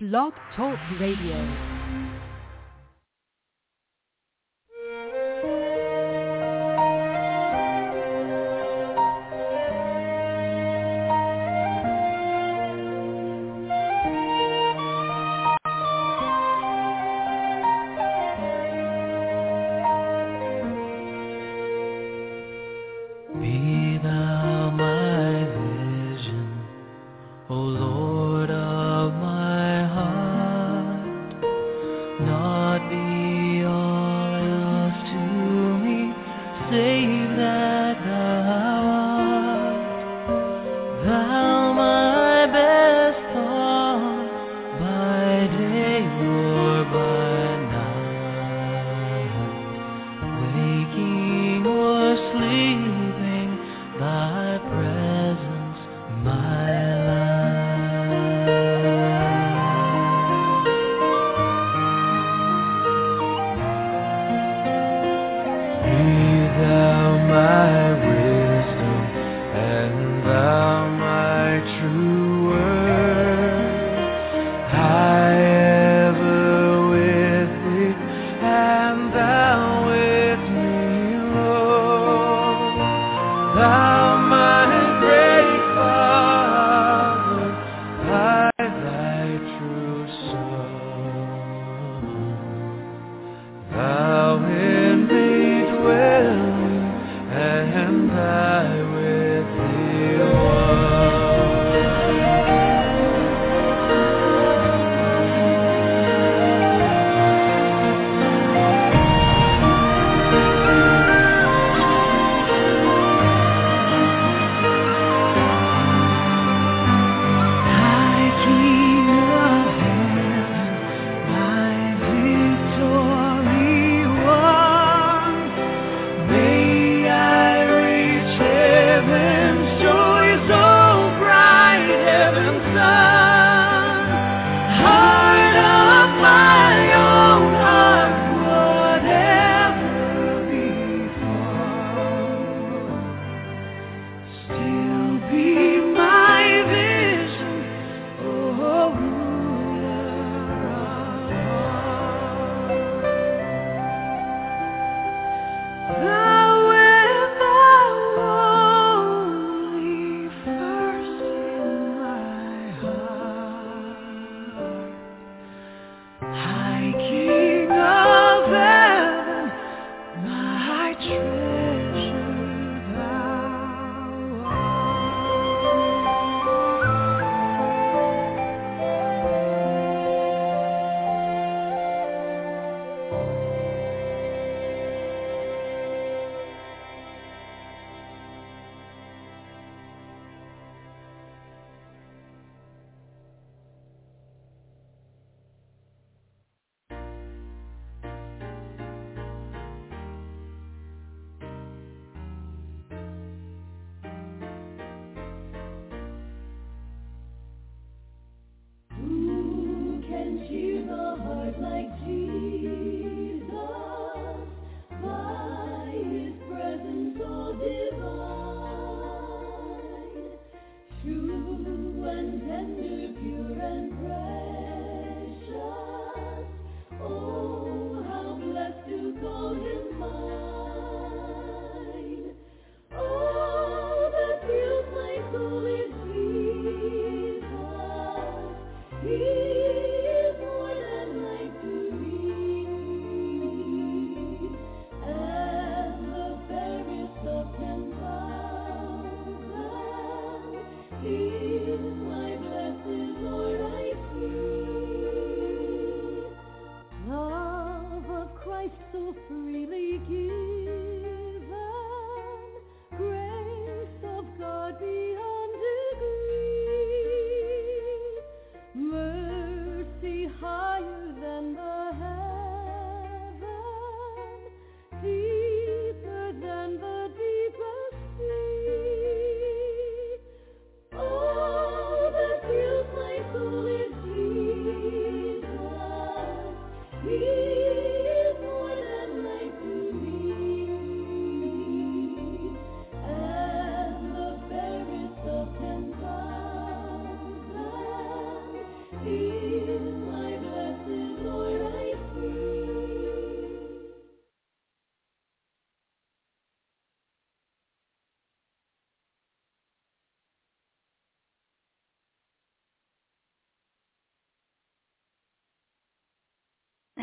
Blog Talk Radio.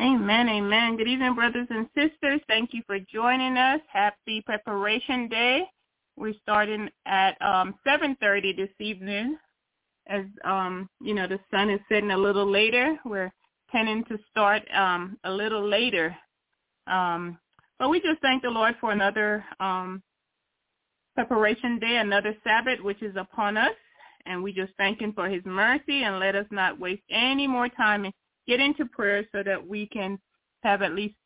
Amen, amen. Good evening, brothers and sisters. Thank you for joining us. Happy Preparation Day. We're starting at 7:30 this evening. As the sun is setting a little later. We're tending to start a little later. But we just thank the Lord for another Preparation Day, another Sabbath, which is upon us. And we just thank him for his mercy, and let us not waste any more time and get into prayer so that we can have at least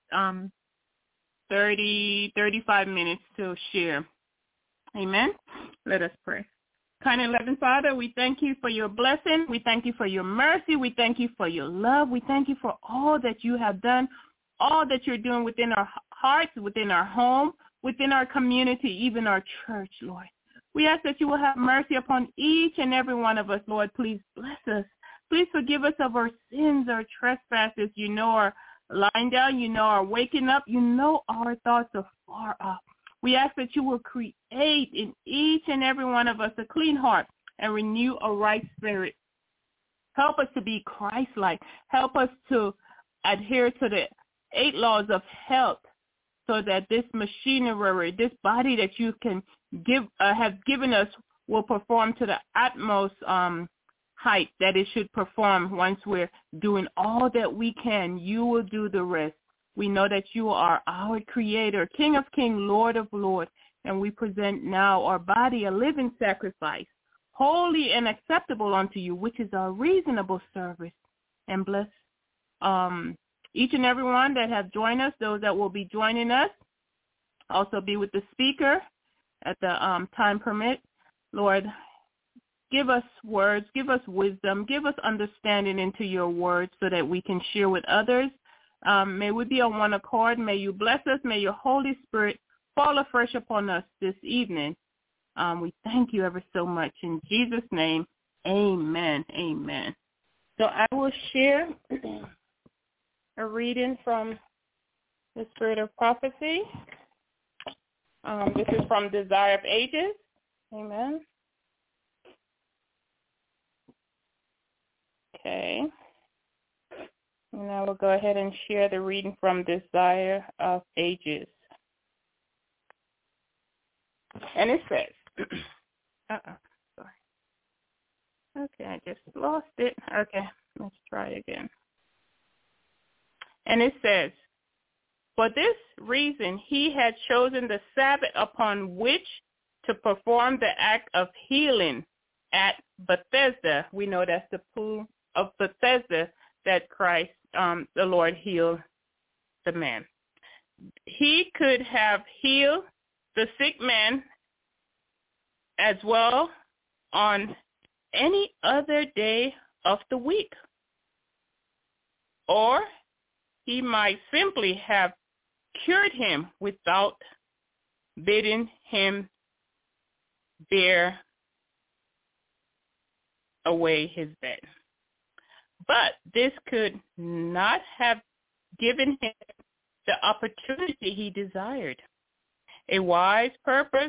35 minutes to share. Amen. Let us pray. Kind and loving Father, we thank you for your blessing. We thank you for your mercy. We thank you for your love. We thank you for all that you have done, all that you're doing within our hearts, within our home, within our community, even our church, Lord. We ask that you will have mercy upon each and every one of us, Lord. Please bless us. Please forgive us of our sins, our trespasses. You know our lying down. You know our waking up. You know our thoughts are far off. We ask that you will create in each and every one of us a clean heart and renew a right spirit. Help us to be Christ-like. Help us to adhere to the 8 laws of health so that this machinery, this body that you can have given us will perform to the utmost height that it should perform. Once we're doing all that we can, you will do the rest. We know that you are our Creator, King of Kings, Lord of Lords, and we present now our body a living sacrifice, holy and acceptable unto you, which is our reasonable service. And bless each and every one that have joined us, those that will be joining us. Also be with the speaker at the time permit. Lord, give us words, give us wisdom, give us understanding into your words so that we can share with others. May we be on one accord. May you bless us. May your Holy Spirit fall afresh upon us this evening. We thank you ever so much. In Jesus' name, amen, amen. So I will share a reading from the Spirit of Prophecy. This is from Desire of Ages. Amen. Okay. And I will go ahead and share the reading from Desire of Ages. And it says, sorry. Okay, I just lost it. Okay, let's try again. And it says, for this reason he had chosen the Sabbath upon which to perform the act of healing at Bethesda. We know that's the pool of Bethesda that Christ, the Lord, healed the man. He could have healed the sick man as well on any other day of the week. Or he might simply have cured him without bidding him bear away his bed. But this could not have given him the opportunity he desired. A wise purpose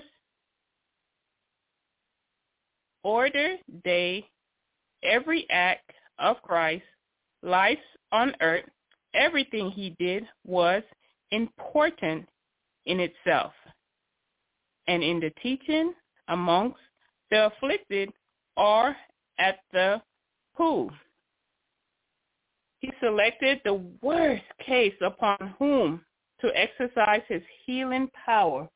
ordered every act of Christ's life on earth. Everything he did was important in itself. And in the teaching amongst the afflicted or at the pool, he selected the worst case upon whom to exercise his healing power.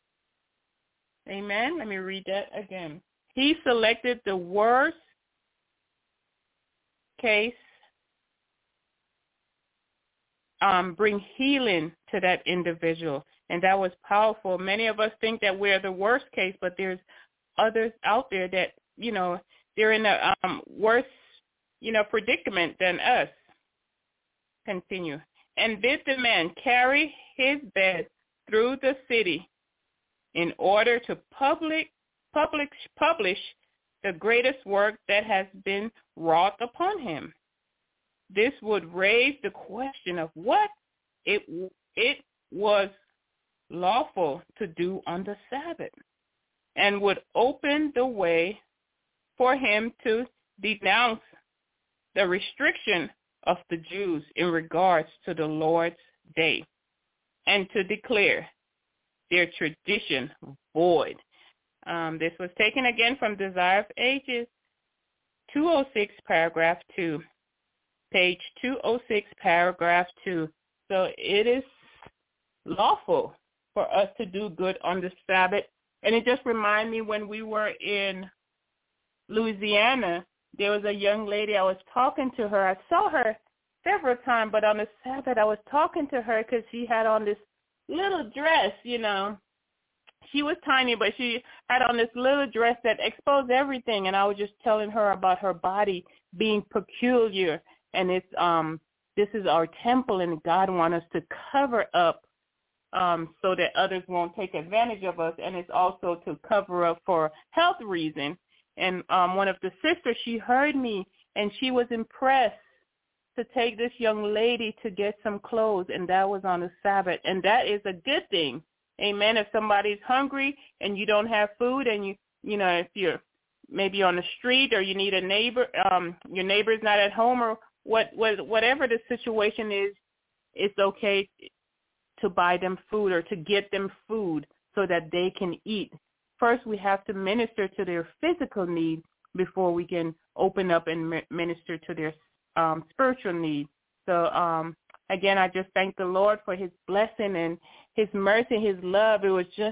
Amen. Let me read that again. He selected the worst case, bring healing to that individual. And that was powerful. Many of us think that we're the worst case, but there's others out there that, they're in a worse, predicament than us. Continue. And bid the man carry his bed through the city in order to publish the greatest work that has been wrought upon him. This would raise the question of what it was lawful to do on the Sabbath, and would open the way for him to denounce the restriction of the Jews in regards to the Lord's Day, and to declare their tradition void. This was taken again from Desire of Ages, 206, paragraph 2, page 206, paragraph 2. So it is lawful for us to do good on the Sabbath. And it just reminded me when we were in Louisiana, there was a young lady. I was talking to her. I saw her several times, but on the Sabbath I was talking to her because she had on this little dress, you know. She was tiny, but she had on this little dress that exposed everything. And I was just telling her about her body being peculiar. And it's this is our temple, and God wants us to cover up so that others won't take advantage of us. And it's also to cover up for health reasons. And one of the sisters, she heard me, and she was impressed to take this young lady to get some clothes, and that was on the Sabbath. And that is a good thing. Amen. If somebody's hungry and you don't have food, and you know, if you're maybe on the street or you need a neighbor, your neighbor's not at home, or whatever the situation is, it's okay to buy them food or to get them food so that they can eat. First, we have to minister to their physical need before we can open up and minister to their spiritual need. So, again, I just thank the Lord for his blessing and his mercy, his love. It was just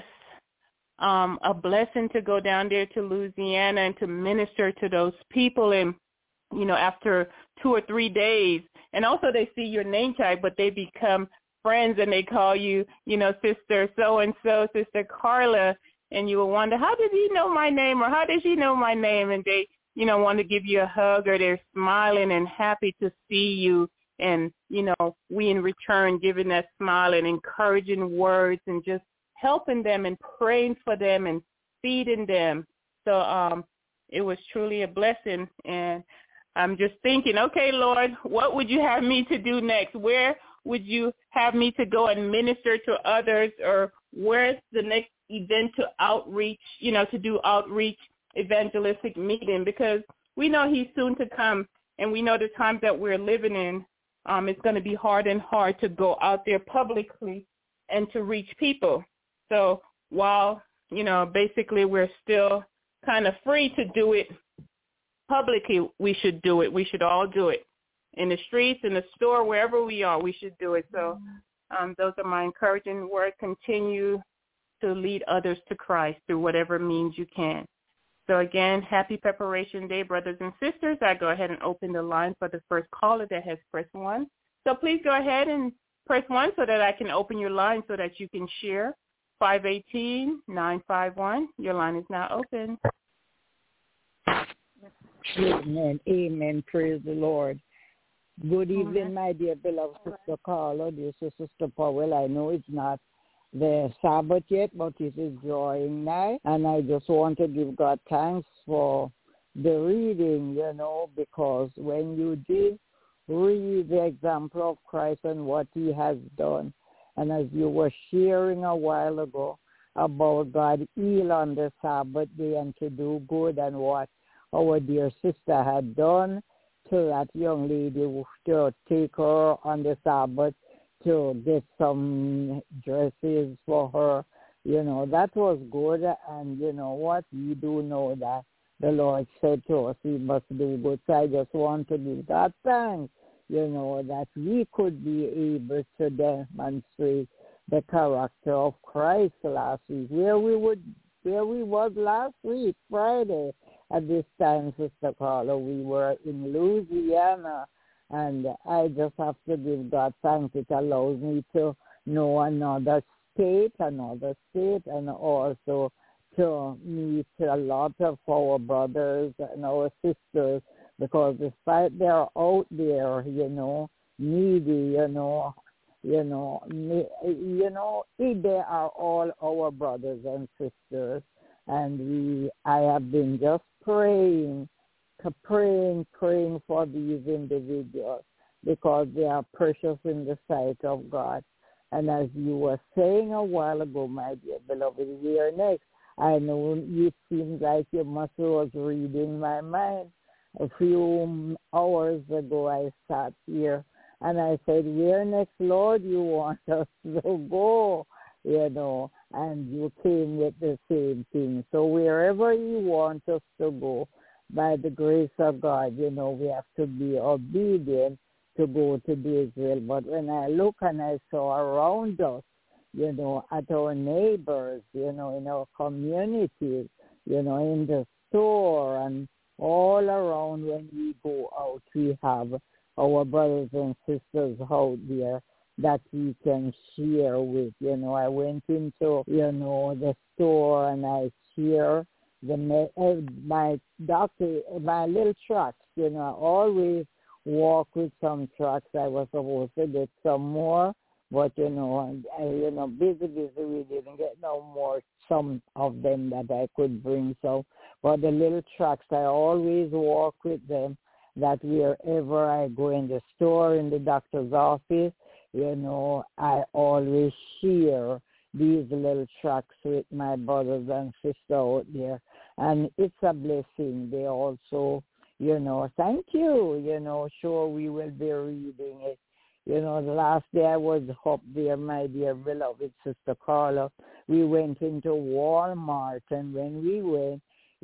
a blessing to go down there to Louisiana and to minister to those people. And, you know, after 2 or 3 days, and also they see your name tag, but they become friends, and they call you, you know, Sister So-and-so, Sister Carla, and you will wonder, how did he know my name, or how did she know my name? And they, you know, want to give you a hug, or they're smiling and happy to see you. And, you know, we in return giving that smile and encouraging words and just helping them and praying for them and feeding them. So it was truly a blessing. And I'm just thinking, okay, Lord, what would you have me to do next? Where would you have me to go and minister to others? Or where's the next event to outreach, you know, to do outreach evangelistic meeting? Because we know he's soon to come, and we know the times that we're living in. It's going to be hard to go out there publicly and to reach people. So while, you know, basically we're still kind of free to do it publicly, we should do it. We should all do it. In the streets, in the store, wherever we are, we should do it. So those are my encouraging words. Continue to lead others to Christ through whatever means you can. So again, happy Preparation Day, brothers and sisters. I go ahead and open the line for the first caller that has pressed 1. So please go ahead and press 1 so that I can open your line so that you can share. 518-951. Your line is now open. Amen. Amen. Praise the Lord. Good evening, my dear beloved Sister Carla, dear Sister Powell. I know it's not the Sabbath yet, but it is drawing nigh, and I just want to give God thanks for the reading, you know, because when you did read the example of Christ and what he has done, and as you were sharing a while ago about God heal on the Sabbath day and to do good, and what our dear sister had done to that young lady to take her on the Sabbath to get some dresses for her, you know, that was good. And you know what? We do know that the Lord said to us we must do good. So I just want to give God thanks, you know, that we could be able to demonstrate the character of Christ last week. Where we was last week, Friday, at this time, Sister Carla, we were in Louisiana. And I just have to give God thanks. It allows me to know another state, and also to meet a lot of our brothers and our sisters, because despite they're out there, you know, needy, they are all our brothers and sisters. And I have been just praying for these individuals, because they are precious in the sight of God. And as you were saying a while ago, my dear beloved, here next, I know it seems like your muscle was reading my mind. a few hours ago I sat here and I said, where next, Lord, you want us to go? And you came with the same thing. So wherever you want us to go, by the grace of God, we have to be obedient to go to Israel. But when I look and I saw around us, at our neighbors, in our communities, in the store and all around when we go out, we have our brothers and sisters out there that we can share with. I went into, the store and I share my doctor, my little trucks. I always walk with some trucks. I was supposed to get some more, but busy, we didn't get no more. Some of them that I could bring. So, but the little trucks, I always walk with them. That wherever I go in the store, in the doctor's office, I always share these little trucks with my brothers and sisters out there. And it's a blessing. They also, thank you, sure we will be reading it. The last day I was up there, my dear beloved Sister Carla, we went into Walmart, and when we went,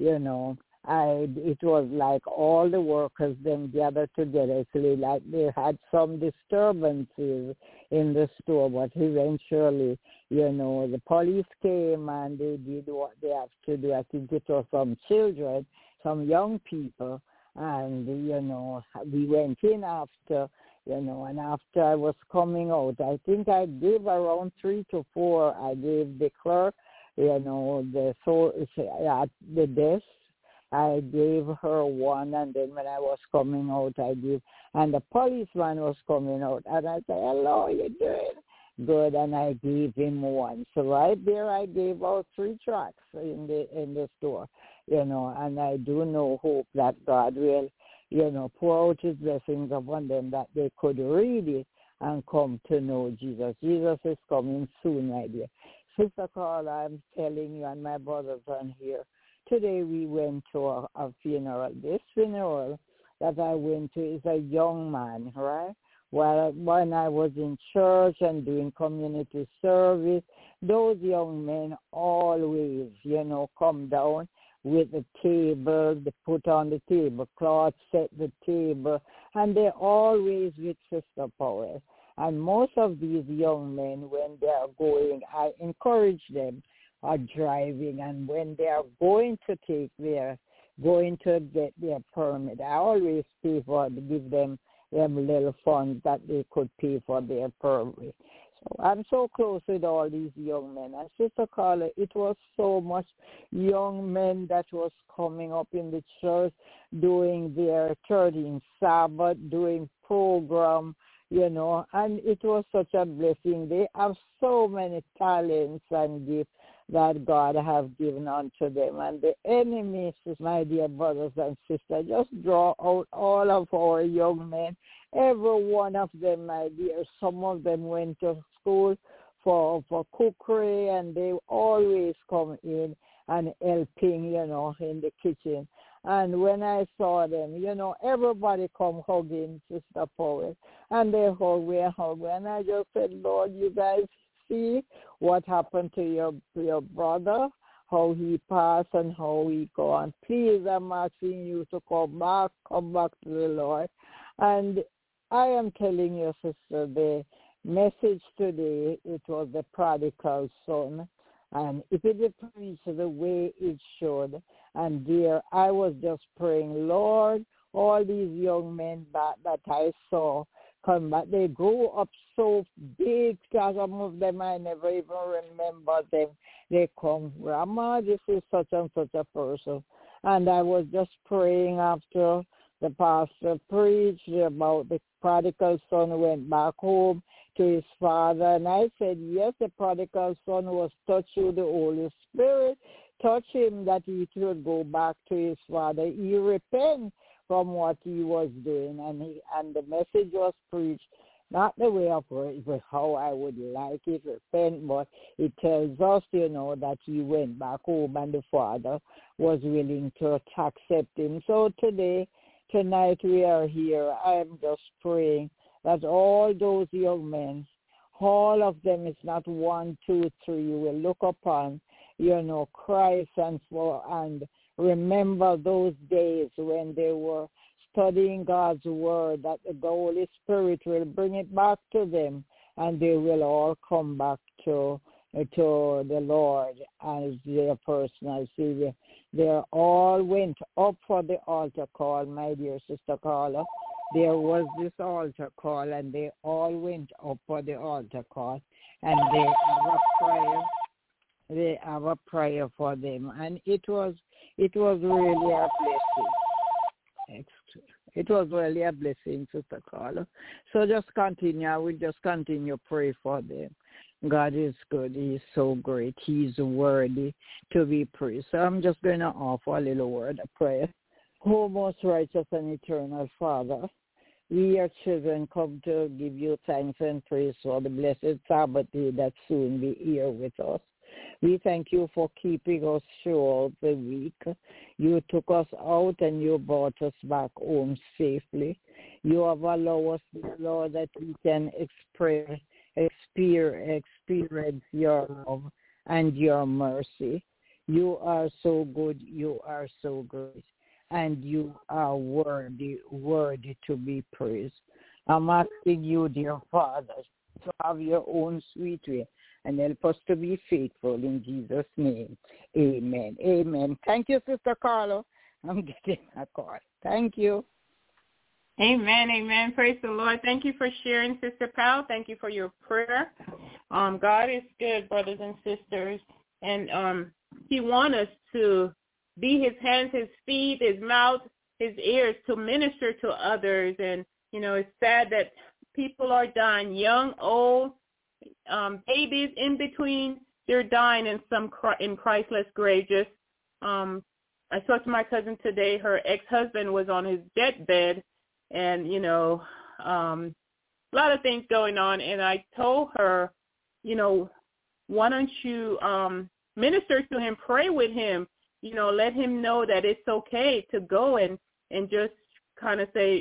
it was like all the workers then gathered together. Actually, like they had some disturbances in the store, but eventually, the police came and they did what they have to do. I think it was some children, some young people, and, we went in after, and after I was coming out, I think I gave around 3 to 4. I gave the clerk, the desk. I gave her one, and then when I was coming out, and the policeman was coming out, and I said, hello, you doing? Good, and I gave him one. So right there, I gave out 3 tracts in the store, and I do hope that God will, pour out his blessings upon them, that they could read it and come to know Jesus. Jesus is coming soon, my dear. Sister Carla, I'm telling you, and my brothers are here, today we went to a funeral. This funeral that I went to is a young man, right? Well, when I was in church and doing community service, those young men always, come down with the table, they put on the tablecloth, set the table, and they're always with Sister Powell. And most of these young men, when they are going, I encourage them, are driving, and when they are going to get their permit, I always give them little funds that they could pay for their permit. So I'm so close with all these young men. And Sister Carla, it was so much young men that was coming up in the church doing their 13th Sabbath, doing program, and it was such a blessing. They have so many talents and gifts that God have given unto them. And the enemy, my dear brothers and sisters, just draw out all of our young men, every one of them, my dear. Some of them went to school for cookery, and they always come in and helping, in the kitchen. And when I saw them, everybody come hugging Sister Powell, and they hug me, and I just said, Lord, you guys see what happened to your brother, how he passed and how he gone. Please, I'm asking you to come back to the Lord. And I am telling you, sister, the message today, it was the prodigal son. And if it is preached the way it should, and dear, I was just praying, Lord, all these young men that I saw come back, they grew up so big, some of them I never even remember them. They come, Grandma, this is such and such a person. And I was just praying after the pastor preached about the prodigal son who went back home to his father. And I said, yes, the prodigal son was touched with the Holy Spirit, touch him that he should go back to his father. He repent from what he was doing, and the message was preached, not the way of it, but how I would like it, repent, but it tells us, that he went back home and the father was willing to accept him. So today, tonight we are here. I am just praying that all those young men, all of them, it's not 1, 2, 3, you will look upon, Christ and remember those days when they were studying God's word, that the Holy Spirit will bring it back to them, and they will all come back to the Lord as their personal Savior. They all went up for the altar call, my dear Sister Carla. There was this altar call, and they all went up for the altar call, and they have a prayer. They have a prayer for them, and it was really a blessing. It was really a blessing, Sister Carla. So just continue. I will just continue to pray for them. God is good. He is so great. He is worthy to be praised. So I'm just going to offer a little word of prayer. Oh, most righteous and eternal Father, we, your children, come to give you thanks and praise for the blessed Sabbath day that soon be here with us. We thank you for keeping us throughout the week. You took us out and you brought us back home safely. You have allowed us, Lord, that we can experience your love and your mercy. You are so good. You are so great. And you are worthy to be praised. I'm asking you, dear Father, to have your own sweet way and help us to be faithful in Jesus' name. Amen. Amen. Thank you, Sister Carla. I'm getting a call. Thank you. Amen. Amen. Praise the Lord. Thank you for sharing, Sister Powell. Thank you for your prayer. God is good, brothers and sisters. And he wants us to be his hands, his feet, his mouth, his ears to minister to others. And, it's sad that people are dying, young, old, babies in between. They're dying in Christless grave. Just, I talked to my cousin today. Her ex-husband was on his deathbed, and, a lot of things going on. And I told her, why don't you minister to him, pray with him, let him know that it's okay to go and just kind of say,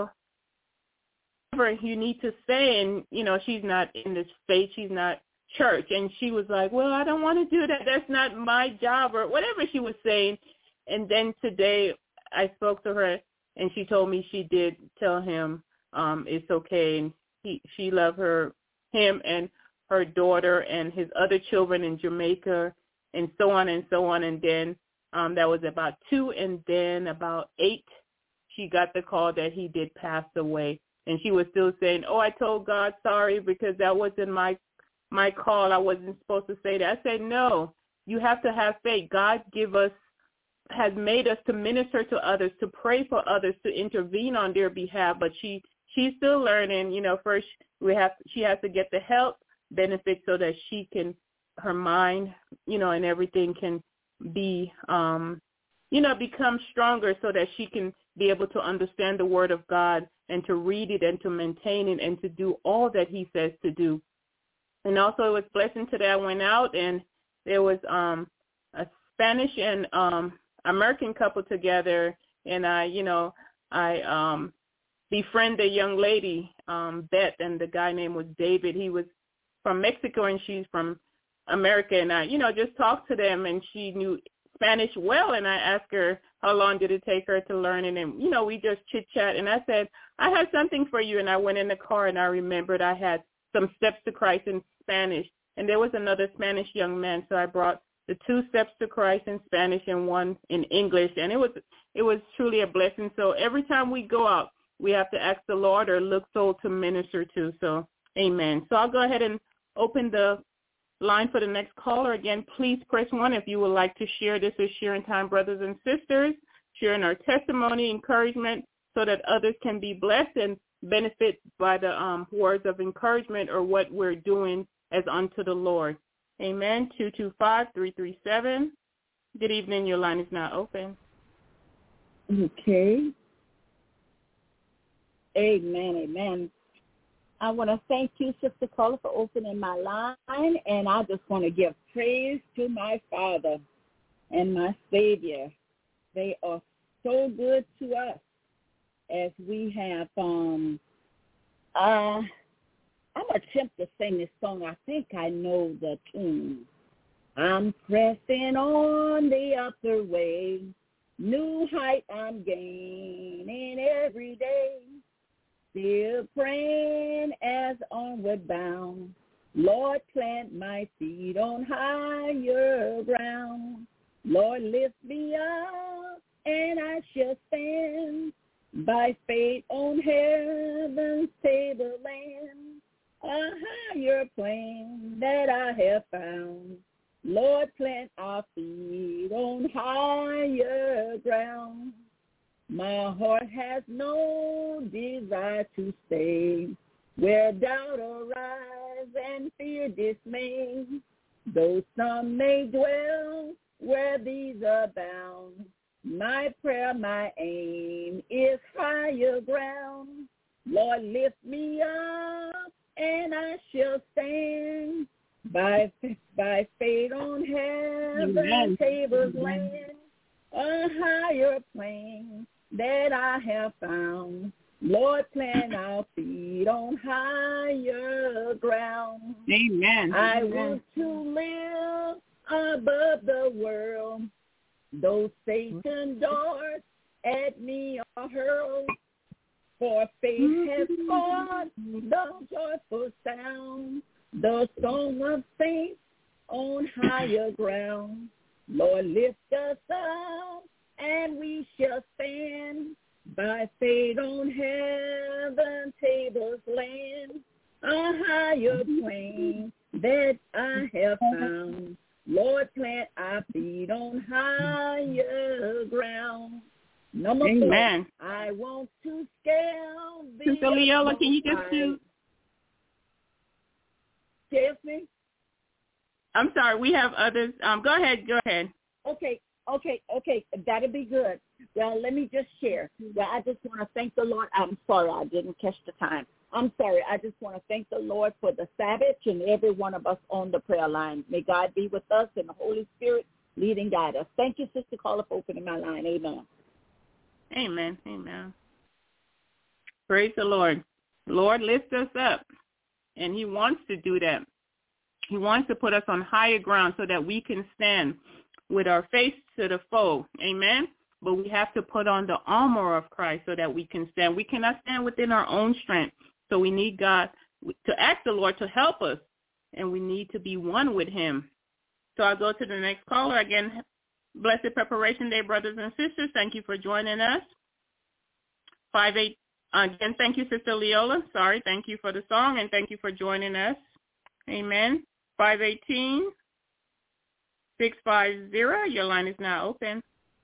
whatever you need to say. And, she's not in this faith. She's not church. And she was like, well, I don't want to do that. That's not my job, or whatever she was saying. And then today I spoke to her, and she told me she did tell him it's okay. And she loved him and her daughter and his other children in Jamaica, and so on and so on. And then that was about 2, and then about 8, she got the call that he did pass away. And she was still saying, oh, I told God sorry because that wasn't my call. I wasn't supposed to say that. I said, no, you have to have faith. God has made us to minister to others, to pray for others, to intervene on their behalf. But she's still learning. First she has to get the health benefits so that she can, her mind, and everything can be, become stronger so that she can be able to understand the Word of God and to read it and to maintain it and to do all that he says to do. And also it was blessing today. I went out and there was a Spanish and American couple together, and I befriended a young lady, Beth, and the guy name was David. He was from Mexico and she's from America, and I, just talked to them, and she knew Spanish well, and I asked her how long did it take her to learn it, and, we just chit-chat, and I said, I have something for you, and I went in the car, and I remembered I had some Steps to Christ in Spanish, and there was another Spanish young man, so I brought the 2 Steps to Christ in Spanish and 1 in English, and it was truly a blessing. So every time we go out, we have to ask the Lord or look soul to minister to, so amen. So I'll go ahead and open the line for the next caller. Again, please press 1 if you would like to share. This is Sharing Time, brothers and sisters, sharing our testimony, encouragement, so that others can be blessed and benefit by the words of encouragement or what we're doing as unto the Lord. Amen. 225-337. Good evening. Your line is now open. Okay. Amen. Amen. I want to thank you, Sister Carla, for opening my line, and I just want to give praise to my Father and my Savior. They are so good to us. as we have, I'm going to attempt to sing this song. I think I know the tune. I'm pressing on the upper way. New height I'm gaining every day. Still praying as onward bound. Lord, plant my feet on higher ground. Lord, lift me up and I shall stand by faith on heaven's tableland. A higher plane that I have found. Lord, plant our feet on higher ground. My heart has no desire to stay where doubt arise and fear dismay. Though some may dwell where these are bound, my prayer, my aim is higher ground. Lord, lift me up and I shall stand by faith on heaven's tables land. A higher plane that I have found. Lord, plant our feet on higher ground. Amen. I want to live above the world. Though Satan's darts at me are hurled, for faith has caused the joyful sound, the song of saints on higher ground. Lord, lift us up, and we shall stand by faith on heaven's tables land. A higher plane that I have found. Lord, plant our feet on higher ground. Number Amen. 4, I want to scale the Sister Leola, can you just do? Excuse me? I'm sorry, we have others. Go ahead. Okay. That'll be good. Well, let me just share. Well, I just want to thank the Lord. I'm sorry I didn't catch the time. I'm sorry. I just want to thank the Lord for the Sabbath and every one of us on the prayer line. May God be with us and the Holy Spirit lead and guide us. Thank you, Sister Carla, for opening my line. Amen. Amen. Amen. Praise the Lord. Lord lifts us up, and he wants to do that. He wants to put us on higher ground so that we can stand with our face to the foe. Amen. But we have to put on the armor of Christ so that we can stand. We cannot stand within our own strength. So we need God to ask the Lord to help us, and we need to be one with him. So I'll go to the next caller. Again, blessed preparation day, brothers and sisters. Thank you for joining us. 5-8. Again, thank you, Sister Leola. Sorry, thank you for the song, and thank you for joining us. Amen. 518-650. Your line is now open.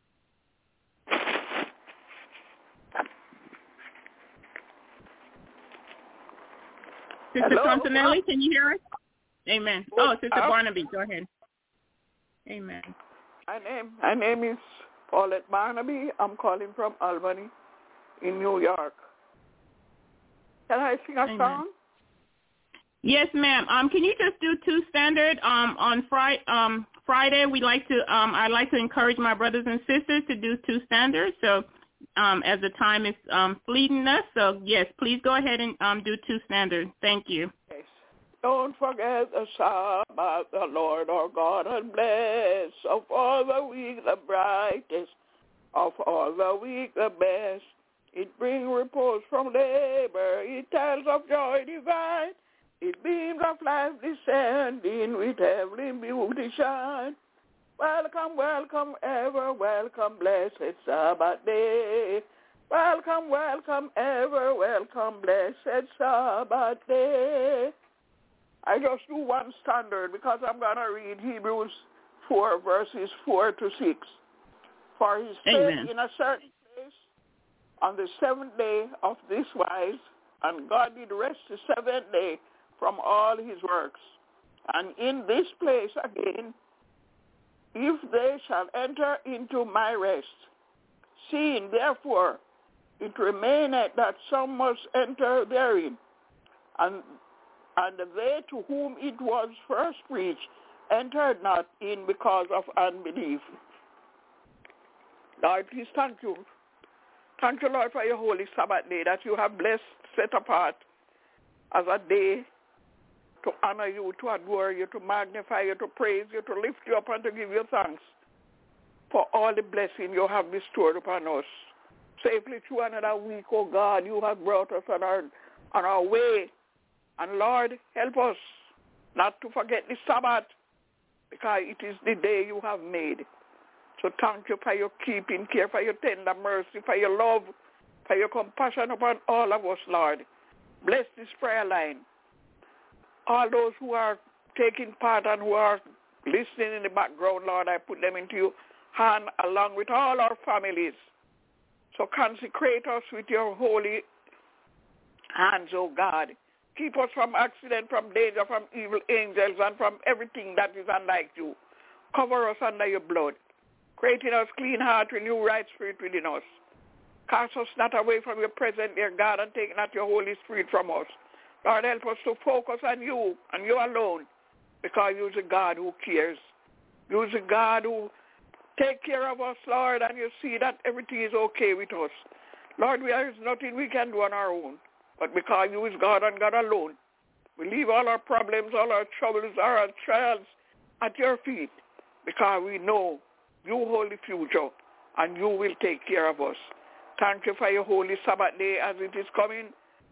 Sister Fontanelli, can you hear us? Amen. Oh, Sister Barnaby, go ahead. Amen. My name is Paulette Barnaby. I'm calling from Albany in New York. Can I sing a song? Yes, ma'am. Can you just do two standard on Friday? We like to I like to encourage my brothers and sisters to do two standards. So as the time is fleeting us, so yes, please go ahead and do two standards. Thank you. Yes. Don't forget the Sabbath, the Lord our God and bless. Of all the week the brightest, of all the week the best. It brings repose from labor. It tells of joy divine. It beams of life descending with heavenly beauty shine. Welcome, welcome, ever welcome, blessed Sabbath day. Welcome, welcome, ever welcome, blessed Sabbath day. I just do one standard because I'm going to read Hebrews 4, verses 4 to 6. For he stayed in a certain place on the seventh day of this wise, and God did rest the seventh day from all his works. And in this place again, if they shall enter into my rest, seeing therefore it remaineth that some must enter therein, and they to whom it was first preached entered not in because of unbelief. Lord, please thank you Thank you, Lord, for your holy Sabbath day that you have blessed, set apart as a day to honor you, to adore you, to magnify you, to praise you, to lift you up, and to give you thanks for all the blessing you have bestowed upon us. Safely through another week, oh God, you have brought us on our way. And Lord, help us not to forget the Sabbath, because it is the day you have made. So thank you for your keeping care, for your tender mercy, for your love, for your compassion upon all of us, Lord. Bless this prayer line. All those who are taking part and who are listening in the background, Lord, I put them into your hand along with all our families. So consecrate us with your holy hands, oh God. Keep us from accident, from danger, from evil angels, and from everything that is unlike you. Cover us under your blood. Create in us clean heart, renew right spirit within us. Cast us not away from your presence, dear God, and take not your Holy Spirit from us. Lord, help us to focus on you and you alone, because you're the God who cares. You're the God who take care of us, Lord, and you see that everything is okay with us. Lord, there is nothing we can do on our own, but because you is God and God alone, we leave all our problems, all our troubles, all our trials at your feet, because we know you hold the future and you will take care of us. Thank you for your holy Sabbath day as it is coming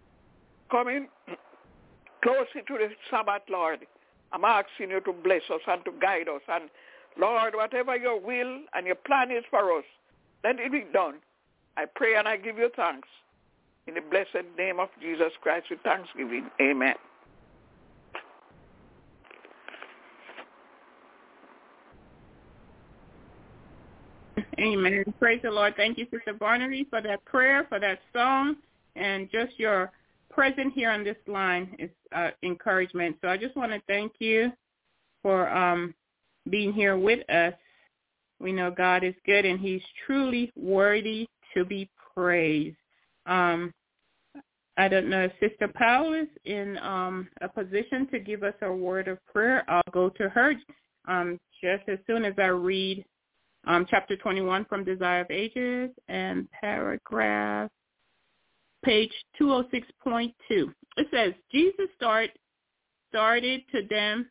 closer to the Sabbath, Lord. I'm asking you to bless us and to guide us. And Lord, whatever your will and your plan is for us, let it be done. I pray and I give you thanks. In the blessed name of Jesus Christ with thanksgiving. Amen. Amen. Praise the Lord. Thank you, Sister Barnaby, for that prayer, for that song, and just your presence here on this line is encouragement. So I just want to thank you for being here with us. We know God is good, and he's truly worthy to be praised. I don't know if Sister Powell is in a position to give us a word of prayer. I'll go to her just as soon as I read chapter 21 from Desire of Ages and paragraph page 206.2. It says, Jesus stated to them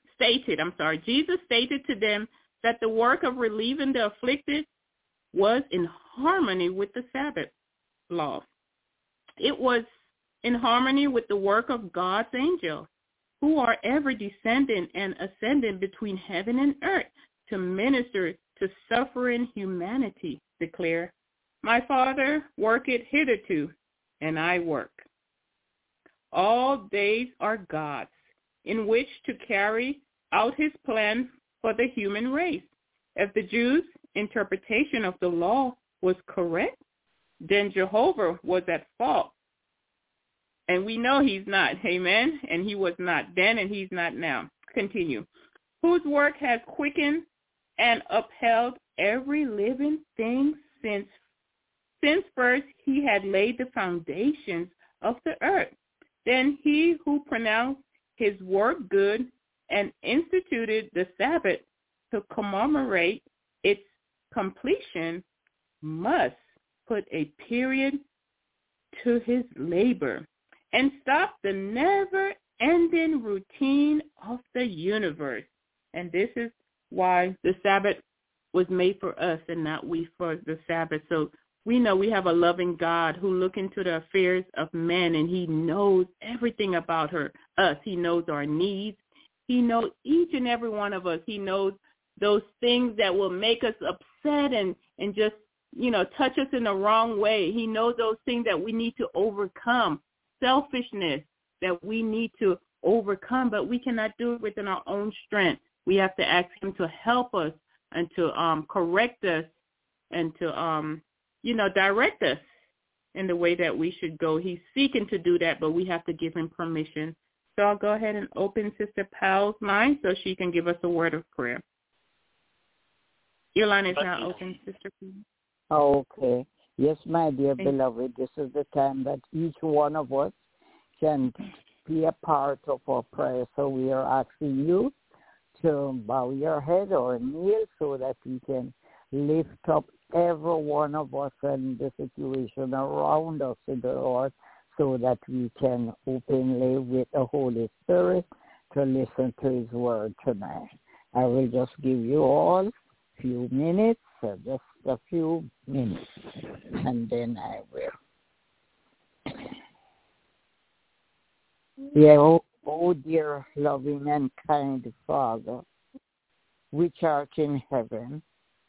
that the work of relieving the afflicted was in harmony with the Sabbath law. It was in harmony with the work of God's angels, who are ever descending and ascending between heaven and earth to minister to suffering humanity, declare, my Father worketh hitherto, and I work. All days are God's, in which to carry out his plan for the human race. If the Jews' interpretation of the law was correct, then Jehovah was at fault. And we know he's not, amen? And he was not then, and he's not now. Continue. Whose work has quickened and upheld every living thing since first he had laid the foundations of the earth. Then he who pronounced his work good and instituted the Sabbath to commemorate its completion must put a period to his labor and stop the never-ending routine of the universe. And this is why the Sabbath was made for us and not we for the Sabbath. So we know we have a loving God who looks into the affairs of men, and he knows everything about us. He knows our needs. He knows each and every one of us. He knows those things that will make us upset and just, touch us in the wrong way. He knows those things that we need to overcome, selfishness that we need to overcome, but we cannot do it within our own strength. We have to ask him to help us and to correct us and to, direct us in the way that we should go. He's seeking to do that, but we have to give him permission. So I'll go ahead and open Sister Powell's line so she can give us a word of prayer. Your line is now open, Sister Powell. Okay. Yes, my dear beloved, this is the time that each one of us can be a part of our prayer. So we are asking you to bow your head or kneel so that we can lift up every one of us in the situation around us, Lord, so that we can openly with the Holy Spirit to listen to his word tonight. I will just give you all a few minutes, just a few minutes, and then I will. Yeah, oh dear loving and kind Father, which art in heaven,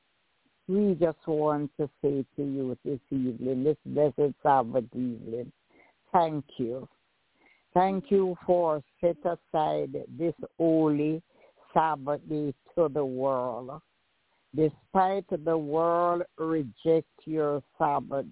we just want to say to you this evening, this blessed Sabbath evening, thank you. Thank you for set aside this holy Sabbath day to the world. Despite the world reject your Sabbath,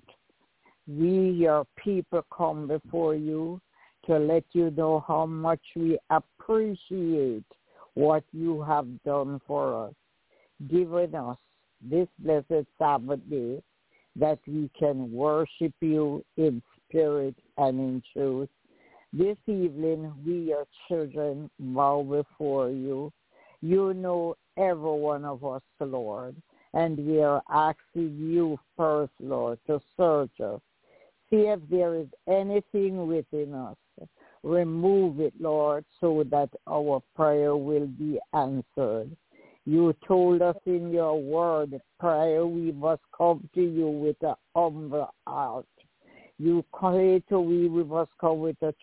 we, your people, come before you to let you know how much we appreciate what you have done for us, giving us this blessed Sabbath day that we can worship you in spirit and in truth. This evening, we, your children, bow before you. You know every one of us, Lord, and we are asking you first, Lord, to search us. See if there is anything within us. Remove it, Lord, so that our prayer will be answered. You told us in your word, prayer, we must come to you with a humble heart. You say we must come with a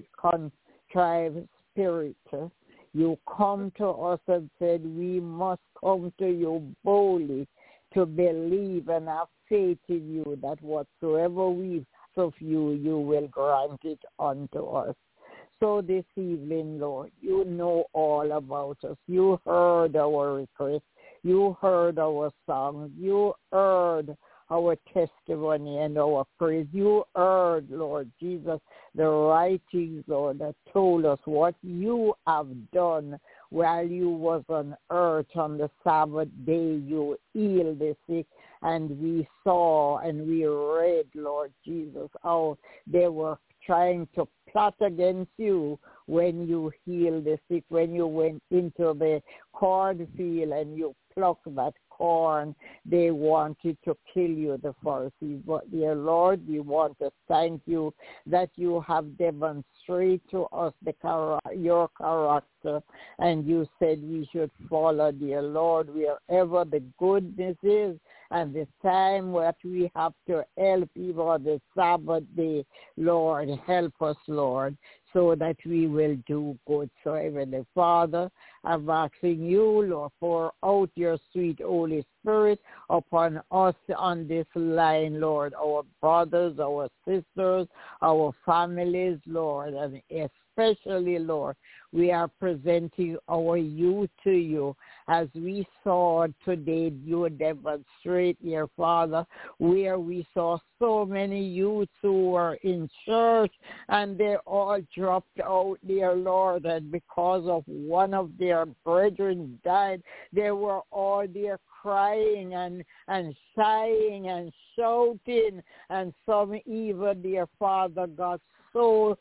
contrite spirit. You come to us and said we must come to you boldly to believe and have faith in you, that whatsoever we ask of you, you will grant it unto us. So this evening, Lord, you know all about us. You heard our request. You heard our songs. You heard our testimony and our praise. You heard, Lord Jesus, the writings, Lord, that told us what you have done while you was on earth on the Sabbath day. You healed the sick, and we saw and we read, Lord Jesus, how they were trying to plot against you when you healed the sick, when you went into the cornfield and you plucked that corn. They wanted to kill you, the Pharisees. But, dear Lord, we want to thank you that you have demonstrated to us your character, and you said we should follow, dear Lord, wherever the goodness is, and the time that we have to help people on the Sabbath day. Lord, help us, Lord, so that we will do good. So, Heavenly Father, I'm asking you, Lord, pour out your sweet Holy Spirit upon us on this line, Lord, our brothers, our sisters, our families, Lord, and especially, Lord, we are presenting our youth to you. As we saw today, you demonstrate, dear Father, where we saw so many youths who were in church and they all dropped out, dear Lord, and because of one of their brethren died, they were all there crying and sighing and shouting, and some even, dear Father, got so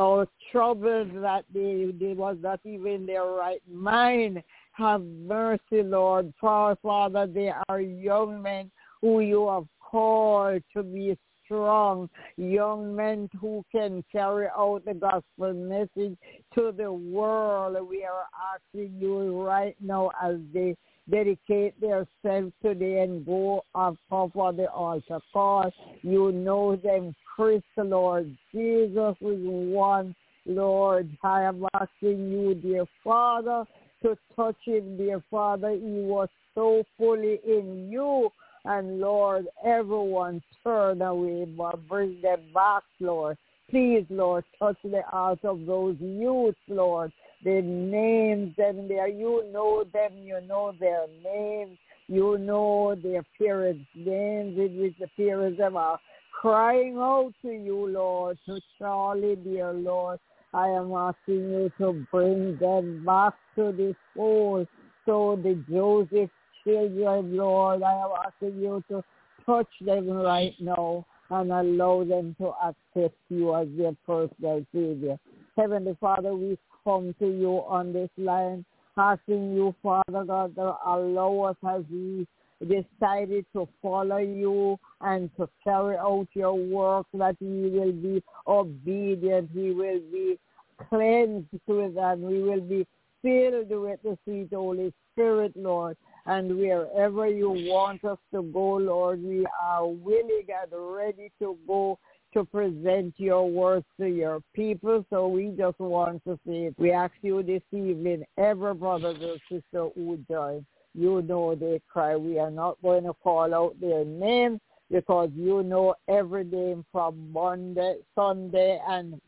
troubled that they was not even in their right mind. Have mercy, Lord. Father, they are young men who you have called to be strong, young men who can carry out the gospel message to the world. We are asking you right now, as they dedicate themselves today and go up for the altar call. You know them, Christ, Lord. Jesus is one, Lord. I am asking you, dear Father, to touch him, dear Father. He was so fully in you. And, Lord, everyone turn away, but bring them back, Lord. Please, Lord, touch the hearts of those youths, Lord. The names and their, you know them, you know their names, you know their parents' names in which the parents are crying out to you, Lord. To Charlie, dear Lord, I am asking you to bring them back to this fold. So the Joseph children, Lord, I am asking you to touch them right now and allow them to accept you as their personal Savior. Heavenly Father, we come to you on this line, asking you, Father God, to allow us as we decided to follow you and to carry out your work, that we will be obedient, we will be cleansed with, and we will be filled with the sweet Holy Spirit, Lord. And wherever you want us to go, Lord, we are willing and ready to go to present your words to your people. So we just want to say, we ask you this evening, every brother and sister who join, you know they cry. We are not going to call out their names because you know every name from Monday, Sunday, and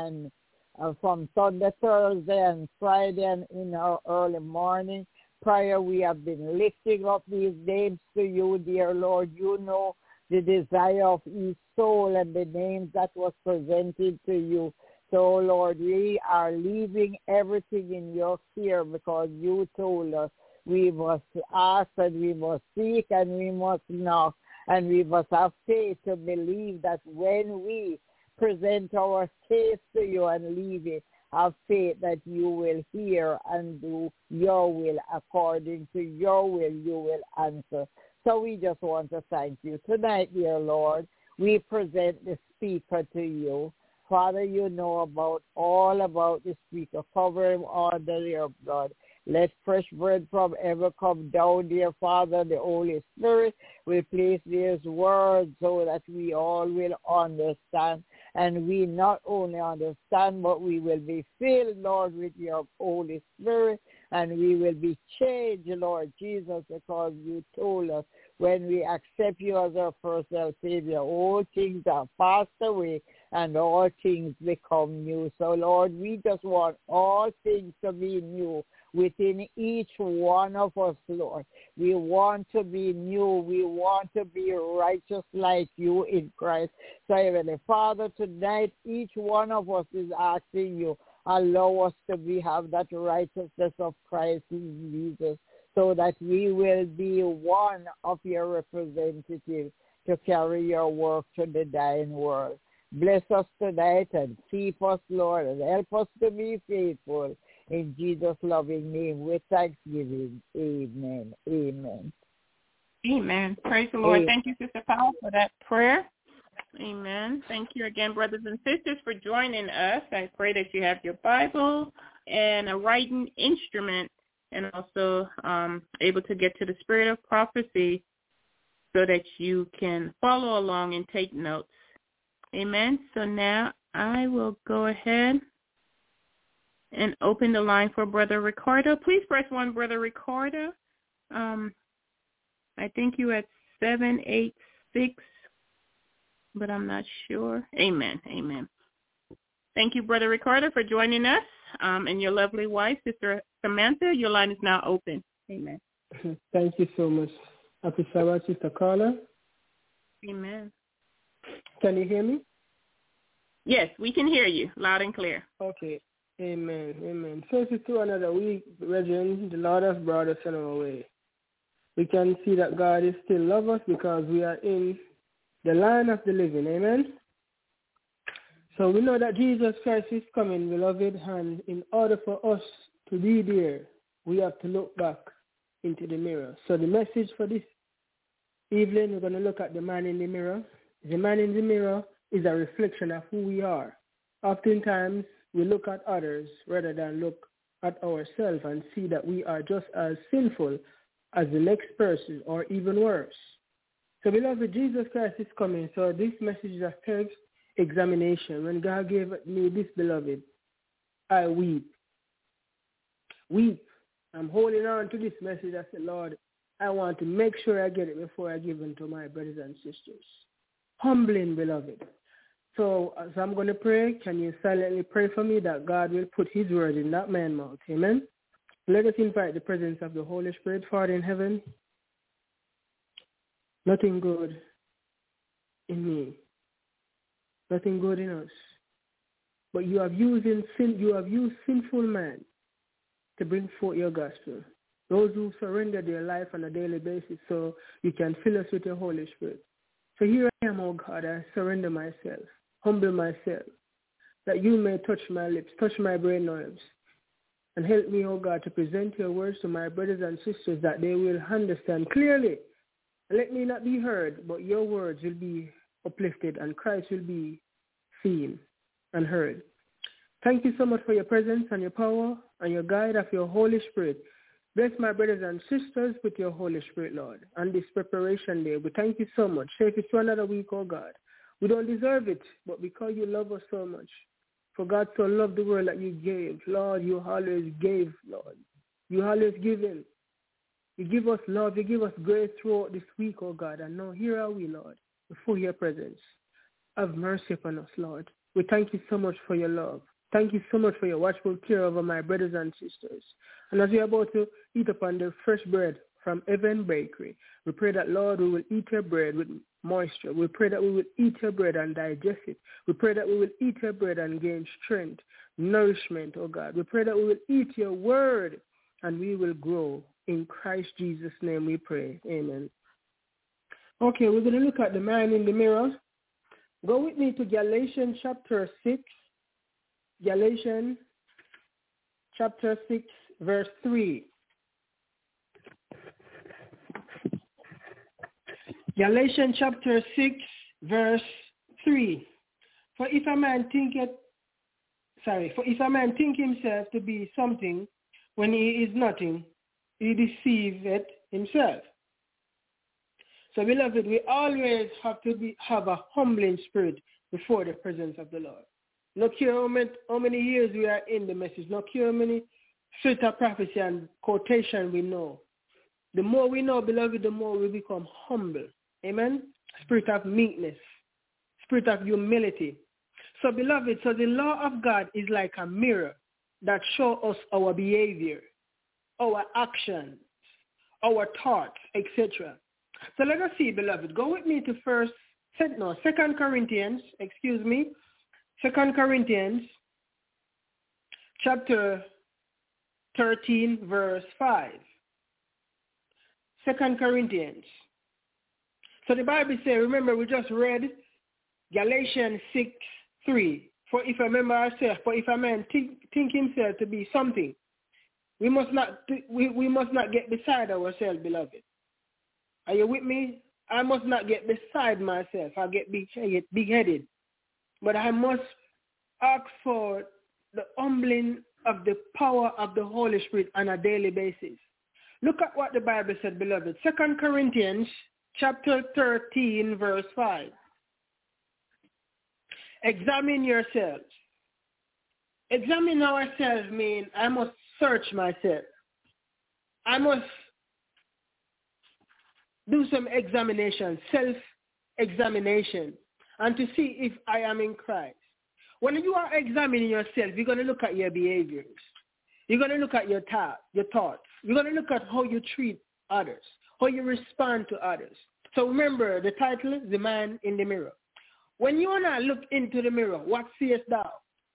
from Sunday, Thursday, and Friday, and in our early morning prayer. We have been lifting up these names to you, dear Lord. You know the desire of each soul and the names that was presented to you. So, Lord, we are leaving everything in your care because you told us we must ask and we must seek and we must knock and we must have faith to believe that when we present our case to you and leave it, have faith that you will hear and do your will. According to your will, you will answer. So we just want to thank you. Tonight, dear Lord, we present the speaker to you. Father, you know all about the speaker. Cover him under your blood. Let fresh bread from ever come down, dear Father. The Holy Spirit will place these words so that we all will understand. And we not only understand, but we will be filled, Lord, with your Holy Spirit. And we will be changed, Lord Jesus, because you told us when we accept you as our personal Savior, all things are passed away and all things become new. So, Lord, we just want all things to be new within each one of us, Lord. We want to be new. We want to be righteous like you in Christ. So, Heavenly Father, tonight each one of us is asking you, allow us to have that righteousness of Christ in Jesus, so that we will be one of your representatives to carry your work to the dying world. Bless us tonight and keep us, Lord, and help us to be faithful. In Jesus' loving name, with thanksgiving. Amen. Amen. Amen. Praise the Lord. Amen. Thank you, Sister Powell, for that prayer. Amen. Thank you again, brothers and sisters, for joining us. I pray that you have your Bible and a writing instrument and also able to get to the spirit of prophecy so that you can follow along and take notes. Amen. So now I will go ahead and open the line for Brother Ricardo. Please press 1, Brother Ricardo. I think you at 786, but I'm not sure. Amen. Amen. Thank you, Brother Ricardo, for joining us. And your lovely wife, Sister Samantha, your line is now open. Amen. Thank you so much. Happy Sabbath, Sister Carla. Amen. Can you hear me? Yes, we can hear you loud and clear. Okay. Amen. Amen. So it's to another week, brethren. The Lord has brought us on our way. We can see that God is still love us because we are in the land of the living. Amen. So we know that Jesus Christ is coming, beloved, and in order for us to be there, we have to look back into the mirror. So the message for this evening, we're going to look at the man in the mirror. The man in the mirror is a reflection of who we are. Oftentimes, we look at others rather than look at ourselves and see that we are just as sinful as the next person or even worse. So, beloved, Jesus Christ is coming. So this message is a self-examination. When God gave me this, beloved, I weep. Weep. I'm holding on to this message. I said, Lord, I want to make sure I get it before I give it to my brothers and sisters. Humbling, beloved. So as I'm going to pray, can you silently pray for me that God will put his word in that man's mouth? Amen. Let us invite the presence of the Holy Spirit. Father in heaven, nothing good in me, nothing good in us. But you have used sinful man to bring forth your gospel. Those who surrender their life on a daily basis so you can fill us with your Holy Spirit. So here I am, oh God, I surrender myself, humble myself, that you may touch my lips, touch my brain nerves, and help me, oh God, to present your words to my brothers and sisters that they will understand clearly Let me not be heard, but your words will be uplifted and Christ will be seen and heard. Thank you so much for your presence and your power and your guide of your Holy Spirit. Bless my brothers and sisters with your Holy Spirit, Lord, on this preparation day. We thank you so much. Take us to another week, oh God. We don't deserve it, but because you love us so much. For God so loved the world that you gave. Lord, you always gave, Lord. You always give in. You give us love. You give us grace throughout this week, oh God. And now here are we, Lord, before your presence. Have mercy upon us, Lord. We thank you so much for your love. Thank you so much for your watchful care over my brothers and sisters. And as we are about to eat upon the fresh bread from Heaven Bakery, we pray that, Lord, we will eat your bread with moisture. We pray that we will eat your bread and digest it. We pray that we will eat your bread and gain strength, nourishment, oh God. We pray that we will eat your word and we will grow. In Christ Jesus' name we pray. Amen. Okay, we're going to look at the man in the mirror. Go with me to Galatians chapter 6. Galatians chapter 6, verse 3. Galatians chapter 6, verse 3. For if a man think himself to be something when he is nothing, he deceiveth himself. So beloved, we always have to have a humbling spirit before the presence of the Lord. No care how many years we are in the message, no care how many spirit of prophecy and quotation we know. The more we know, beloved, the more we become humble. Amen? Spirit of meekness, spirit of humility. So beloved, so the law of God is like a mirror that shows us our behavior, our actions, our thoughts, etc. So let us see, beloved. Go with me to 2 Corinthians, 2 Corinthians chapter 13, verse 5. 2 Corinthians. So the Bible says, remember we just read Galatians 6, 3. For if a man think himself to be something, we must not get beside ourselves, beloved. Are you with me? I must not get beside myself. I get big-headed. But I must ask for the humbling of the power of the Holy Spirit on a daily basis. Look at what the Bible said, beloved. 2 Corinthians chapter 13, verse 5. Examine yourselves. Examine ourselves means I must search myself. I must do some examination, self-examination, and to see if I am in Christ. When you are examining yourself, you're going to look at your behaviors. You're going to look at your thoughts. You're going to look at how you treat others, how you respond to others. So remember, the title is The Man in the Mirror. When you and I look into the mirror, what seest thou?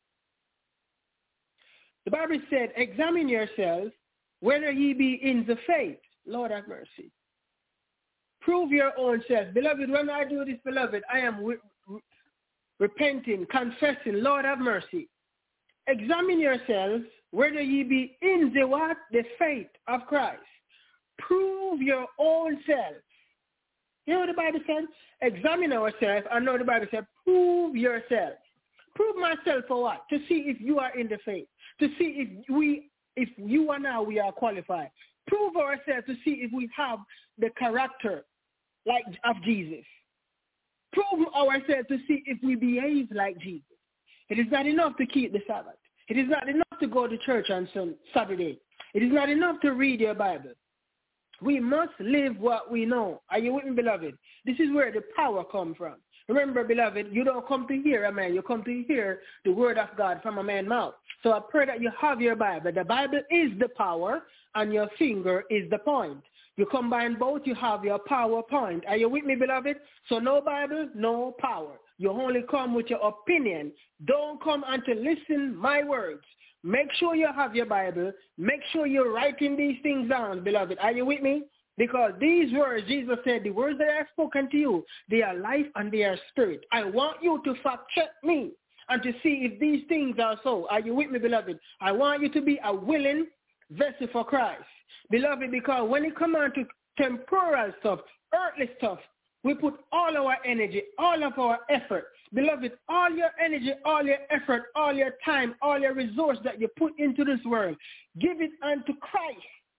The Bible said, examine yourselves whether ye be in the faith. Lord have mercy. Prove your own self. Beloved, when I do this, beloved, I am repenting, confessing, Lord have mercy. Examine yourselves whether ye be in the what? The faith of Christ. Prove your own self. You know what the Bible said? Examine ourselves. I know the Bible said, prove yourself. Prove myself for what? To see if you are in the faith. To see if you and I, we are qualified. Prove ourselves to see if we have the character like of Jesus. Prove ourselves to see if we behave like Jesus. It is not enough to keep the Sabbath. It is not enough to go to church on Saturday. It is not enough to read your Bible. We must live what we know. Are you with me, beloved? This is where the power comes from. Remember, beloved, you don't come to hear a man. You come to hear the word of God from a man's mouth. So I pray that you have your Bible. The Bible is the power, and your finger is the point. You combine both, you have your power point. Are you with me, beloved? So no Bible, no power. You only come with your opinion. Don't come until listen my words. Make sure you have your Bible. Make sure you're writing these things down, beloved. Are you with me? Because these words, Jesus said, the words that I have spoken to you, they are life and they are spirit. I want you to fact check me and to see if these things are so. Are you with me, beloved? I want you to be a willing vessel for Christ. Beloved, because when it comes on to temporal stuff, earthly stuff. We put all our energy, all of our effort. Beloved, all your energy, all your effort, all your time, all your resource that you put into this world, give it unto Christ.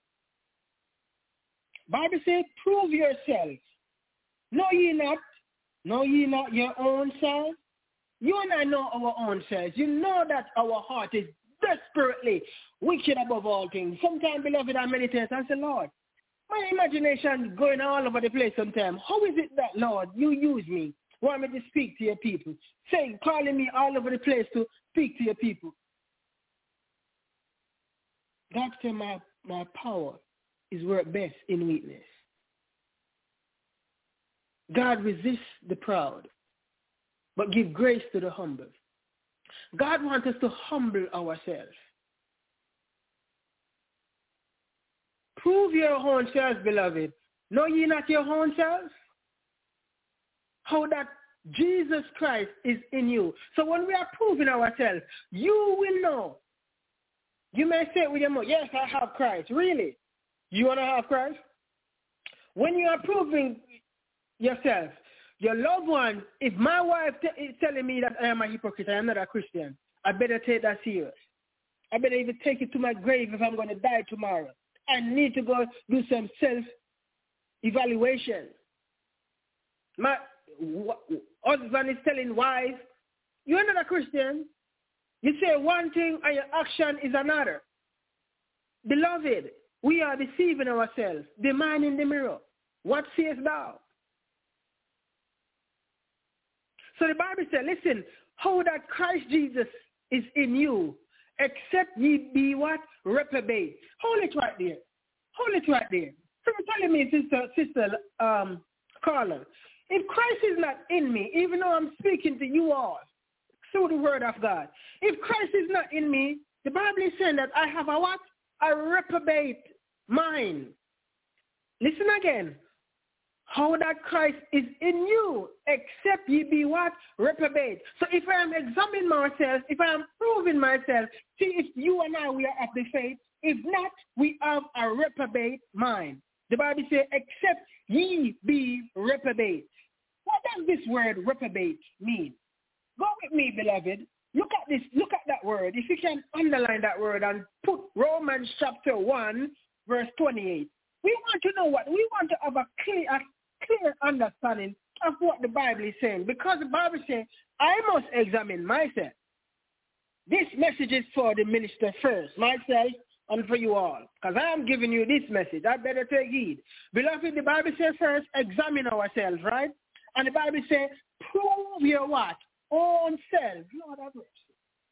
Bible says, prove yourselves. Know ye not your own selves? You and I know our own selves. You know that our heart is desperately wicked above all things. Sometimes, beloved, I meditate and say, Lord, my imagination going all over the place sometimes. How is it that, Lord, you use me, want me to speak to your people, saying, calling me all over the place to speak to your people? God said my power is work best in weakness. God resists the proud, but give grace to the humble. God wants us to humble ourselves. Prove your own selves, beloved. Know ye not your own selves? How that Jesus Christ is in you. So when we are proving ourselves, you will know. You may say with your mouth, yes, I have Christ. Really? You want to have Christ? When you are proving yourself, your loved one, if my wife is telling me that I am a hypocrite, I am not a Christian, I better take that serious. I better even take it to my grave if I'm going to die tomorrow. I need to go do some self-evaluation. My husband is telling wives, you're not a Christian. You say one thing and your action is another. Beloved, we are deceiving ourselves. The man in the mirror. What sayest thou? So the Bible said, listen, how that Christ Jesus is in you, except ye be what? Reprobate. Hold it right there. Hold it right there. So you're telling me, Sister Carla, if Christ is not in me, even though I'm speaking to you all through the word of God, if Christ is not in me, the Bible is saying that I have a what? A reprobate mind. Listen again. How that Christ is in you, except ye be what? Reprobate. So if I am examining myself, if I am proving myself, see if you and I, we are of the faith. If not, we have a reprobate mind. The Bible says, except ye be reprobate. What does this word reprobate mean? Go with me, beloved. Look at this. Look at that word. If you can underline that word and put Romans chapter 1, verse 28. We want to know what? We want to have a clear understanding of what the Bible is saying. Because the Bible says, I must examine myself. This message is for the minister first, myself, and for you all. Because I am giving you this message. I better take heed. Beloved, the Bible says first, examine ourselves, right? And the Bible says, prove your what? Own self. Lord have mercy.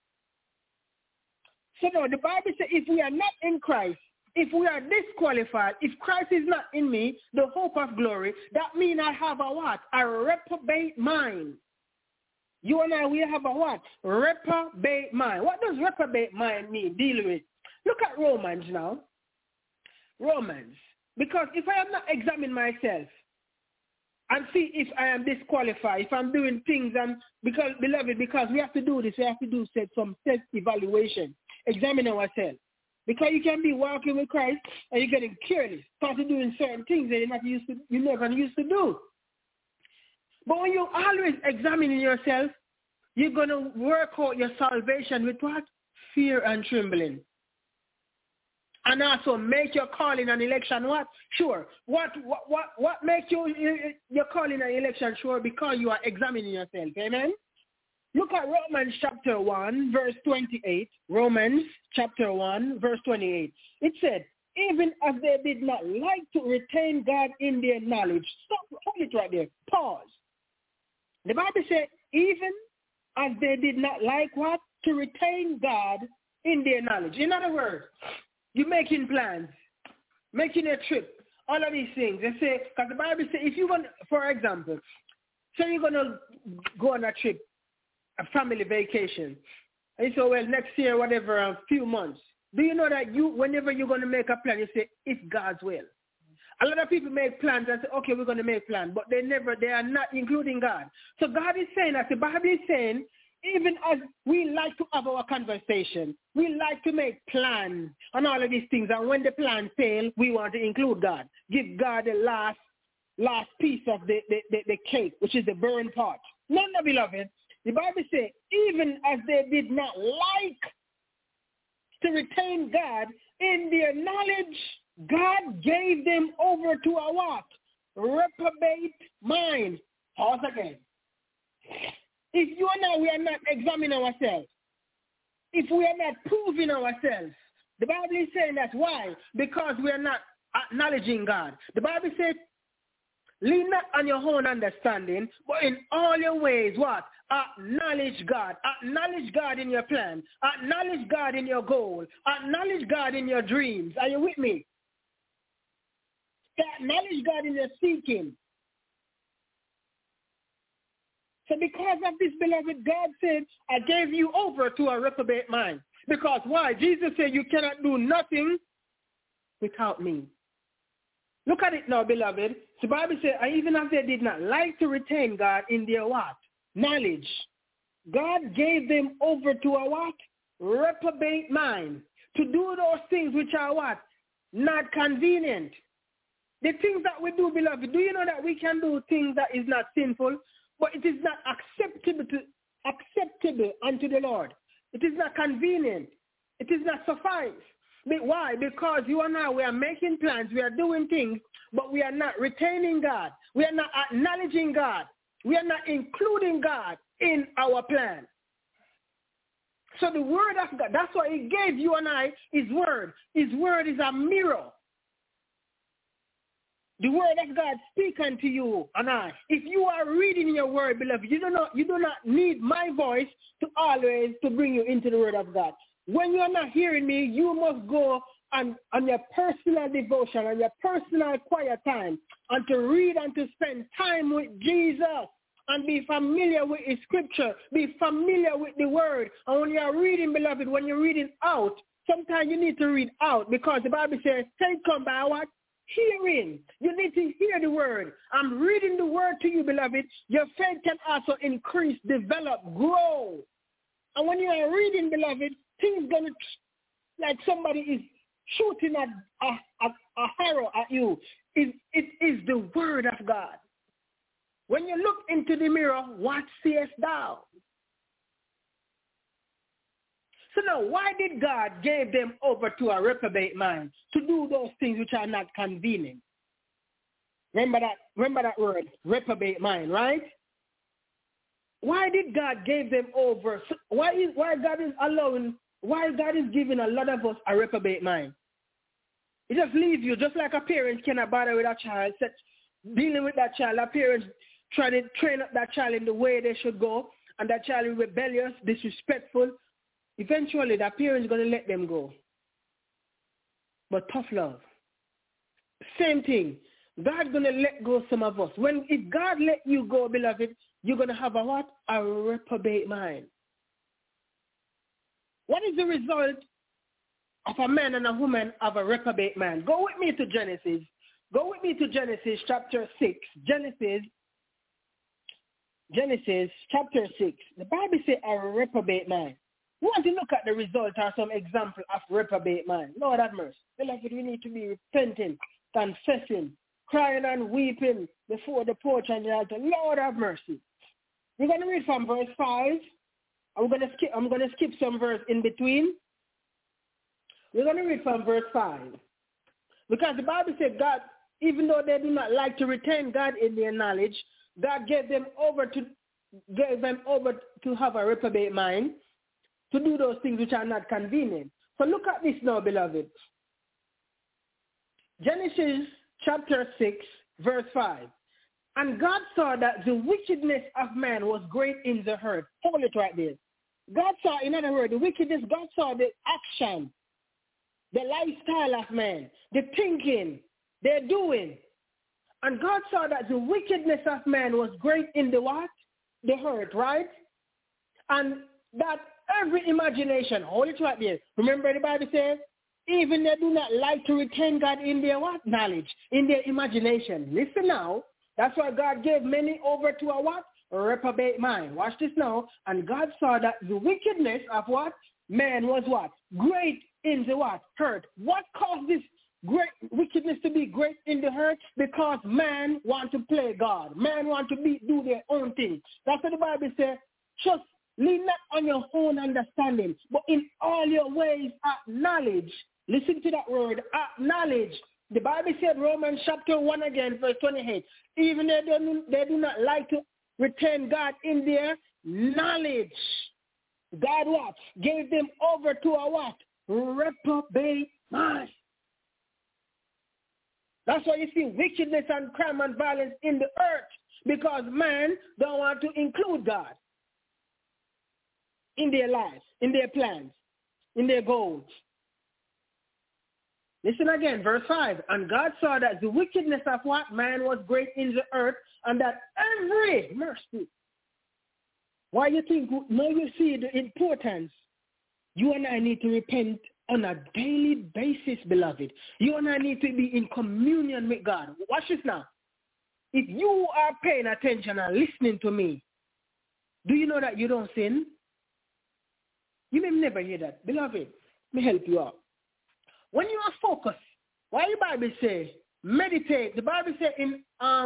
So no, the Bible says if we are not in Christ, if we are disqualified, if Christ is not in me, the hope of glory, that means I have a what? A reprobate mind. You and I, we have a what? Reprobate mind. What does reprobate mind mean? Deal with. Look at Romans now. Romans. Because if I am not examining myself and see if I am disqualified, if I'm doing things, and because, beloved, because we have to do this, we have to do some self-evaluation, examine ourselves. Because you can be walking with Christ and you're getting careless, started doing certain things that you're never used to do. But when you're always examining yourself, you're going to work out your salvation with what? Fear and trembling. And also make your calling and election what? Sure. What makes your calling and election sure? Because you are examining yourself. Amen? Look at Romans chapter 1, verse 28. Romans chapter 1, verse 28. It said, even as they did not like to retain God in their knowledge. Stop, hold it right there. Pause. The Bible said, even as they did not like what? To retain God in their knowledge. In other words, you're making plans, making a trip, all of these things. They say, because the Bible says, if you're going to, for example, say you're going to go on a trip, a family vacation, and you say, well, next year, whatever, a few months. Do you know that whenever you're going to make a plan, you say, it's God's will. A lot of people make plans and say, okay, we're going to make plans, but they are not including God. So God is saying that the Bible is saying, even as we like to have our conversation, we like to make plans on all of these things. And when the plan fails, we want to include God. Give God the last piece of the cake, which is the burnt part. No, beloved. The Bible says, even as they did not like to retain God in their knowledge, God gave them over to a what? Reprobate mind. Pause again. If you and I, we are not examining ourselves, if we are not proving ourselves, the Bible is saying that's why, because we are not acknowledging God. The Bible says, lean not on your own understanding, but in all your ways, what? Acknowledge God. Acknowledge God in your plan. Acknowledge God in your goal. Acknowledge God in your dreams. Are you with me? Acknowledge God in your seeking. So because of this, beloved, God said, I gave you over to a reprobate mind. Because why? Jesus said, you cannot do nothing without me. Look at it now, beloved. The Bible says, even as they did not like to retain God in their what? Knowledge. God gave them over to a what? Reprobate mind. To do those things which are what? Not convenient. The things that we do, beloved, do you know that we can do things that is not sinful, but it is not acceptable unto the Lord. It is not convenient. It is not suffice. Why? Because you and I, we are making plans, we are doing things, but we are not retaining God. We are not acknowledging God. We are not including God in our plan. So the word of God, that's why he gave you and I his word. His word is a mirror. The word of God speak unto you and I. If you are reading your word, beloved, you do not need my voice to always to bring you into the word of God. When you are not hearing me, you must go on your personal devotion, on your personal quiet time, and to read and to spend time with Jesus and be familiar with his scripture, be familiar with the word. And when you are reading, beloved, when you're reading out, sometimes you need to read out because the Bible says, faith come by what? Hearing. You need to hear the word. I'm reading the word to you, beloved. Your faith can also increase, develop, grow. And when you are reading, beloved, things gonna like somebody is shooting a arrow at you. It is the word of God. When you look into the mirror, what seest thou? So now, why did God give them over to a reprobate mind to do those things which are not convenient? Remember that word, reprobate mind, right? Why did God give them over? Why God is giving a lot of us a reprobate mind? It just leaves you, just like a parent cannot bother with a child, dealing with that child. A parent try to train up that child in the way they should go, and that child is rebellious, disrespectful. Eventually, that parent is going to let them go. But tough love. Same thing. God's going to let go some of us. If God let you go, beloved, you're going to have a what? A reprobate mind. What is the result of a man and a woman of a reprobate mind? Go with me to Genesis. Go with me to Genesis chapter 6. Genesis chapter 6. The Bible says a reprobate mind. We want to look at the result or some example of reprobate mind. Lord have mercy. Beloved, we need to be repenting, confessing, crying and weeping before the porch and the altar. Lord have mercy. We're going to read from verse 5. I'm going to skip some verse in between. We're going to read from verse 5. Because the Bible said God, even though they do not like to retain God in their knowledge, God gave them over to have a reprobate mind, to do those things which are not convenient. So look at this now, beloved. Genesis chapter 6, verse 5. And God saw that the wickedness of man was great in the earth. Hold it right there. God saw, in other words, the wickedness, God saw the action, the lifestyle of man, the thinking, they're doing. And God saw that the wickedness of man was great in the what? The earth, right? And that every imagination, hold it right there. Remember the Bible says, even they do not like to retain God in their what? Knowledge, in their imagination. Listen now. That's why God gave many over to a what? reprobate mind. Watch this now. And God saw that the wickedness of what? Man was what? Great in the what? Earth. What caused this great wickedness to be great in the earth? Because man want to play God. Man want to do their own thing. That's what the Bible says. Just lean not on your own understanding, but in all your ways acknowledge. Listen to that word, acknowledge. The Bible said, Romans chapter 1 again, verse 28, even they do not like to retain God in their knowledge. God what? Gave them over to a what? Reprobate mind. That's why you see wickedness and crime and violence in the earth, because man don't want to include God in their lives, in their plans, in their goals. Listen again, verse 5. And God saw that the wickedness of what? Man was great in the earth, and that every mercy. Why you think, now you see the importance. You and I need to repent on a daily basis, beloved. You and I need to be in communion with God. Watch this now. If you are paying attention and listening to me, do you know that you don't sin? You may never hear that. Beloved, let me help you out. When you are focused, why the Bible say, meditate, the Bible says in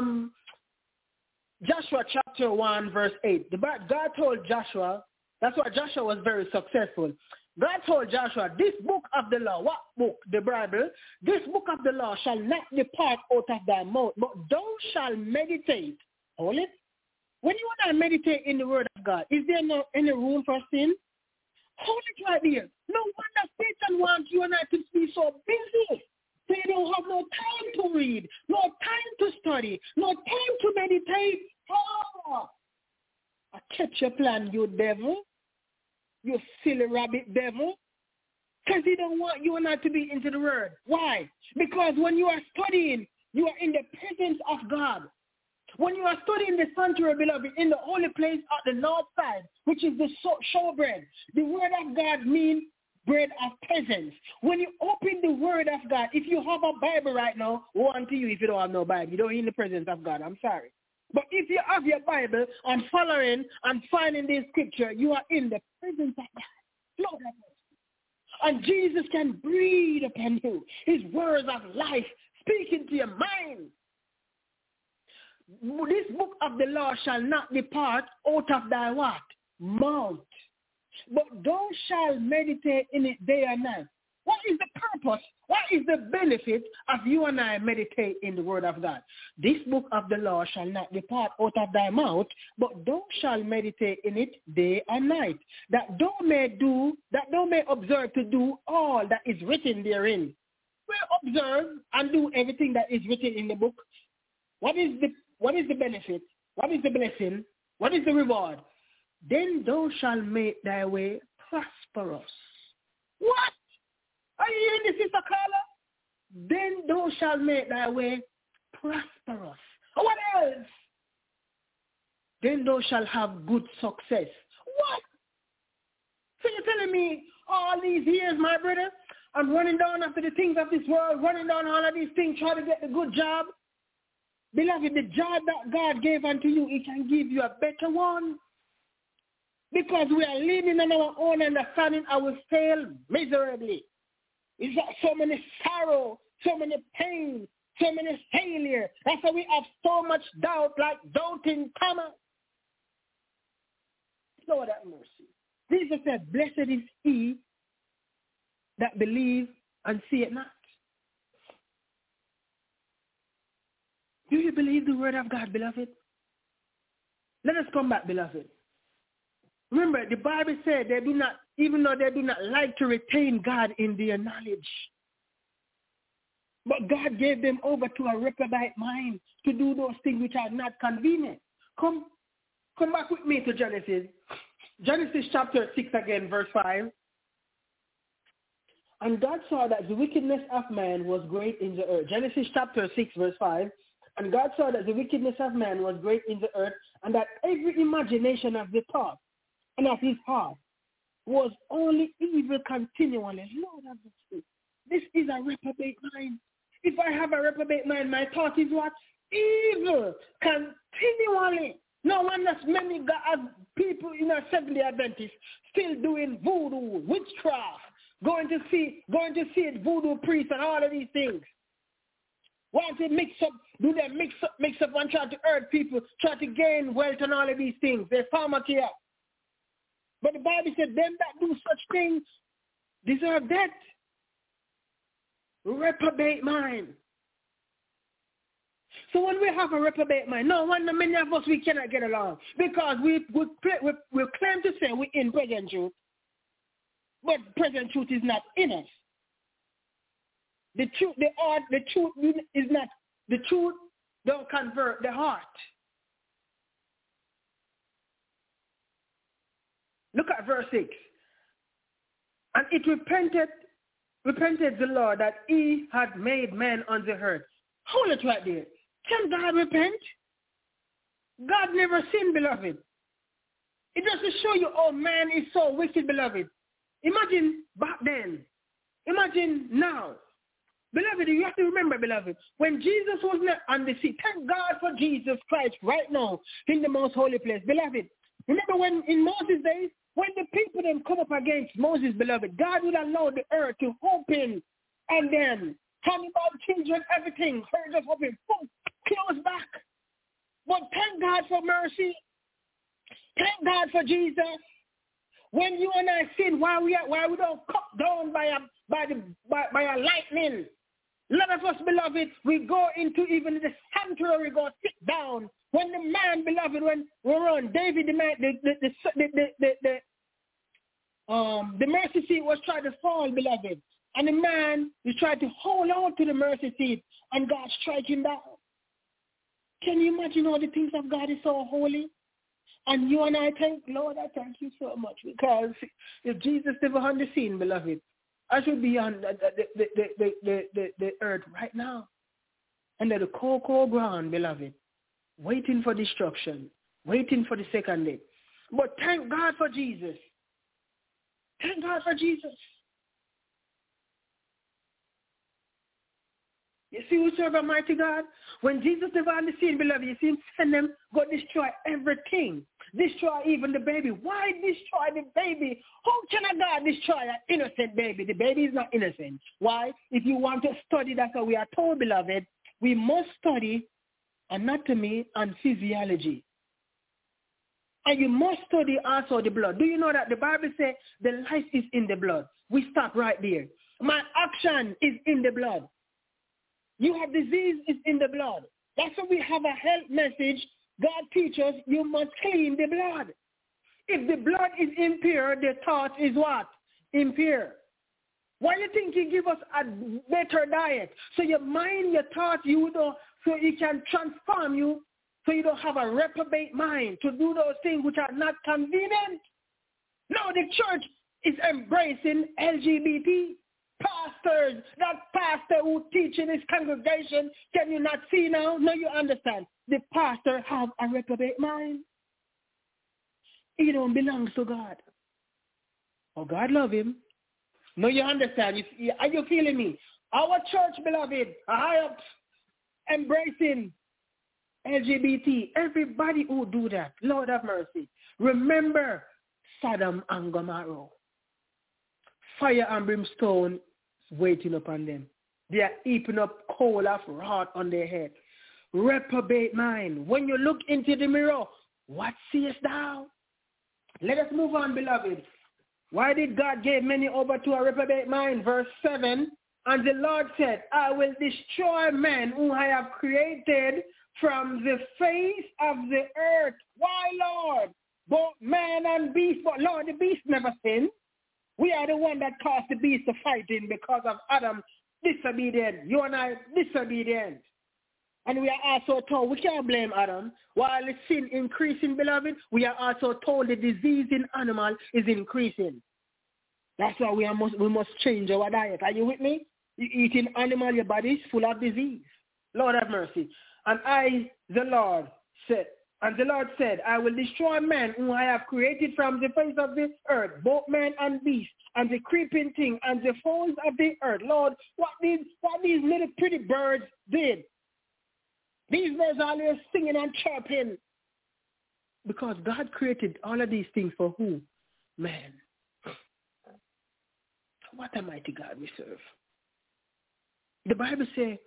Joshua chapter 1, verse 8, God told Joshua, that's why Joshua was very successful. God told Joshua, this book of the law, what book? The Bible. This book of the law shall not depart out of thy mouth, but thou shalt meditate. Hold it. When you and I meditate in the word of God, is there no any room for sin? Hold it right there. No wonder Satan wants you and I to be so busy. They don't have no time to read, no time to study, no time to meditate. Oh, I catch your plan, you devil. You silly rabbit devil. Because he don't want you and I to be into the word. Why? Because when you are studying, you are in the presence of God. When you are studying the sanctuary, beloved, in the holy place at the north side, which is the showbread, the word of God means bread of presence. When you open the word of God, if you have a Bible right now, woe unto you if you don't have no Bible. You don't in the presence of God. I'm sorry. But if you have your Bible and following and finding this scripture, you are in the presence of God. Lord have mercy. And Jesus can breathe upon you. His words of life speaking to your mind. This book of the law shall not depart out of thy what? Mouth. But thou shalt meditate in it day and night. What is the purpose? What is the benefit of you and I meditate in the word of God? This book of the law shall not depart out of thy mouth, but thou shalt meditate in it day and night, that thou may observe to do all that is written therein. We observe and do everything that is written in the book. What is the benefit? What is the blessing? What is the reward? Then thou shalt make thy way prosperous. What? Are you hearing this, Sister Carla? Then thou shalt make thy way prosperous. What else? Then thou shalt have good success. What? So you're telling me all these years, my brother, I'm running down after the things of this world, running down all of these things, trying to get the good job? Beloved, the job that God gave unto you, He can give you a better one. Because we are leaning on our own understanding, I will fail miserably. It's got so many sorrow, so many pain, so many failure. That's why we have so much doubt, like doubting Thomas. Lord have mercy. Jesus said, blessed is he that believe and see it not. Do you believe the word of God, beloved? Let us come back, beloved. Remember, the Bible said they do not, even though they do not like to retain God in their knowledge. But God gave them over to a reprobate mind to do those things which are not convenient. Come back with me to Genesis. Genesis chapter 6 again, verse 5. And God saw that the wickedness of man was great in the earth. Genesis chapter 6, verse 5. And God saw that the wickedness of man was great in the earth, and that every imagination of the thought and of his heart was only evil continually. Lord have mercy. This is a reprobate mind. If I have a reprobate mind, my thought is what? Evil continually. No wonder many people in our Seventh-day Adventists still doing voodoo, witchcraft, going to see voodoo priests and all of these things. Want to mix up and try to hurt people, try to gain wealth and all of these things. They're pharmacia. But the Bible said, them that do such things deserve death. Reprobate mind. So when we have a reprobate mind, no wonder many of us, we cannot get along. Because we claim to say we're in present truth, but present truth is not in us. The truth is not, the truth don't convert the heart. Look at verse 6. And it repented the Lord that he had made man on the earth. Hold it right there. Can God repent? God never sinned, beloved. It just to show you, oh, man is so wicked, beloved. Imagine back then. Imagine now. Beloved, you have to remember, beloved, when Jesus was not on the sea, thank God for Jesus Christ right now in the most holy place. Beloved, remember when in Moses' days, when the people then come up against Moses, beloved, God would allow the earth to open and then animal, children, everything, earth just open, boom, close back. But thank God for mercy. Thank God for Jesus. When you and I sin, why we don't cut down by a lightning. A lot of us, beloved, we go into even the sanctuary, go sit down. When the man, beloved, when we're on David, the mercy seat was trying to fall, beloved, and the man is trying to hold on to the mercy seat, and God strike him down. Can you imagine all the things of God is so holy? And you and I thank, Lord, I thank you so much, because if Jesus never on the scene, beloved, I should be on the earth right now, under the cocoa ground, beloved, waiting for destruction, waiting for the second day. But thank God for Jesus. Thank God for Jesus. You see who serve a mighty God? When Jesus never on the scene, beloved, you see him send them, go destroy everything. Destroy even the baby. Why destroy the baby? How can a God destroy an innocent baby? The baby is not innocent. Why? If you want to study, that's how we are told, beloved, we must study anatomy and physiology. And you must study also the blood. Do you know that the Bible says the life is in the blood? We stop right there. My action is in the blood. You have disease is in the blood. That's why we have a health message. God teaches you must clean the blood. If the blood is impure, the thought is what? Impure. Why do you think he give us a better diet? So your mind, your thoughts, so he can transform you, so you don't have a reprobate mind to do those things which are not convenient. No, the church is embracing LGBT. Pastors, that pastor who teach in his congregation, can you not see now? No, you understand. The pastor have a reprobate mind. He don't belong to God. Oh, God love him. No, you understand. Are you feeling me? Our church, beloved, high up, embracing LGBT. Everybody who do that, Lord have mercy. Remember Sodom and Gomorrah. Fire and brimstone waiting upon them. They are heaping up coal of wrath on their head. Reprobate mind. When you look into the mirror, what seest thou? Let us move on, beloved. Why did God give many over to a reprobate mind? Verse 7, and the Lord said, I will destroy men whom I have created from the face of the earth. Why, Lord? Both man and beast. But Lord, the beast never sinned. We are the one that caused the beast to fighting because of Adam's disobedience. You and I disobedient. And we are also told, we can't blame Adam. While the sin increasing, beloved, we are also told the disease in animal is increasing. That's why we must change our diet. Are you with me? You eating animal, your body is full of disease. Lord have mercy. And the Lord said, I will destroy men whom I have created from the face of the earth, both man and beast, and the creeping thing, and the fowls of the earth. Lord, what these little pretty birds did. These birds are always singing and chirping. Because God created all of these things for who? Man. What a mighty God we serve. The Bible says,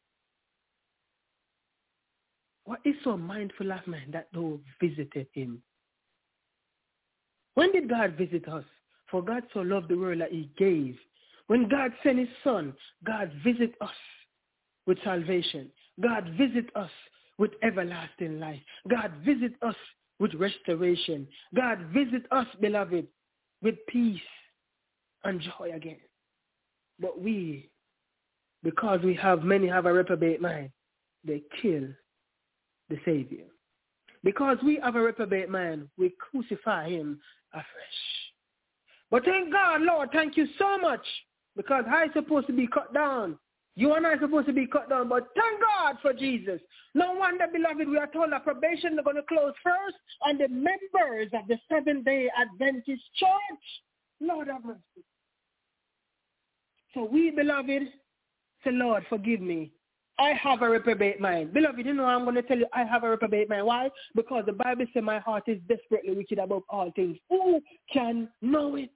what is so mindful of man that thou visited him? When did God visit us? For God so loved the world that he gave. When God sent his son, God visit us with salvation. God visit us with everlasting life. God visit us with restoration. God visit us, beloved, with peace and joy again. But we, because many have a reprobate mind, they kill the Savior. Because we have a reprobate mind, we crucify him afresh. But thank God, Lord, thank you so much, because I'm supposed to be cut down. You and I are supposed to be cut down, but thank God for Jesus. No wonder, beloved, we are told that probation is going to close first, and the members of the Seventh-day Adventist Church, Lord have mercy. So we, beloved, say, Lord, forgive me. I have a reprobate mind. Beloved, you know I'm going to tell you I have a reprobate mind. Why? Because the Bible says my heart is desperately wicked above all things. Who can know it?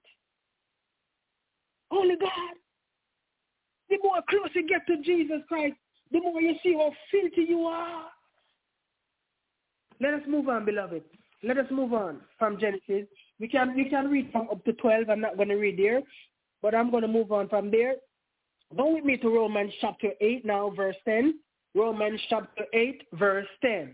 Only God. The more close you get to Jesus Christ, the more you see how filthy you are. Let us move on, beloved. Let us move on from Genesis. We can read from up to 12. I'm not going to read there, but I'm going to move on from there. Go with me to Romans chapter 8 now, verse 10. Romans chapter 8, verse 10.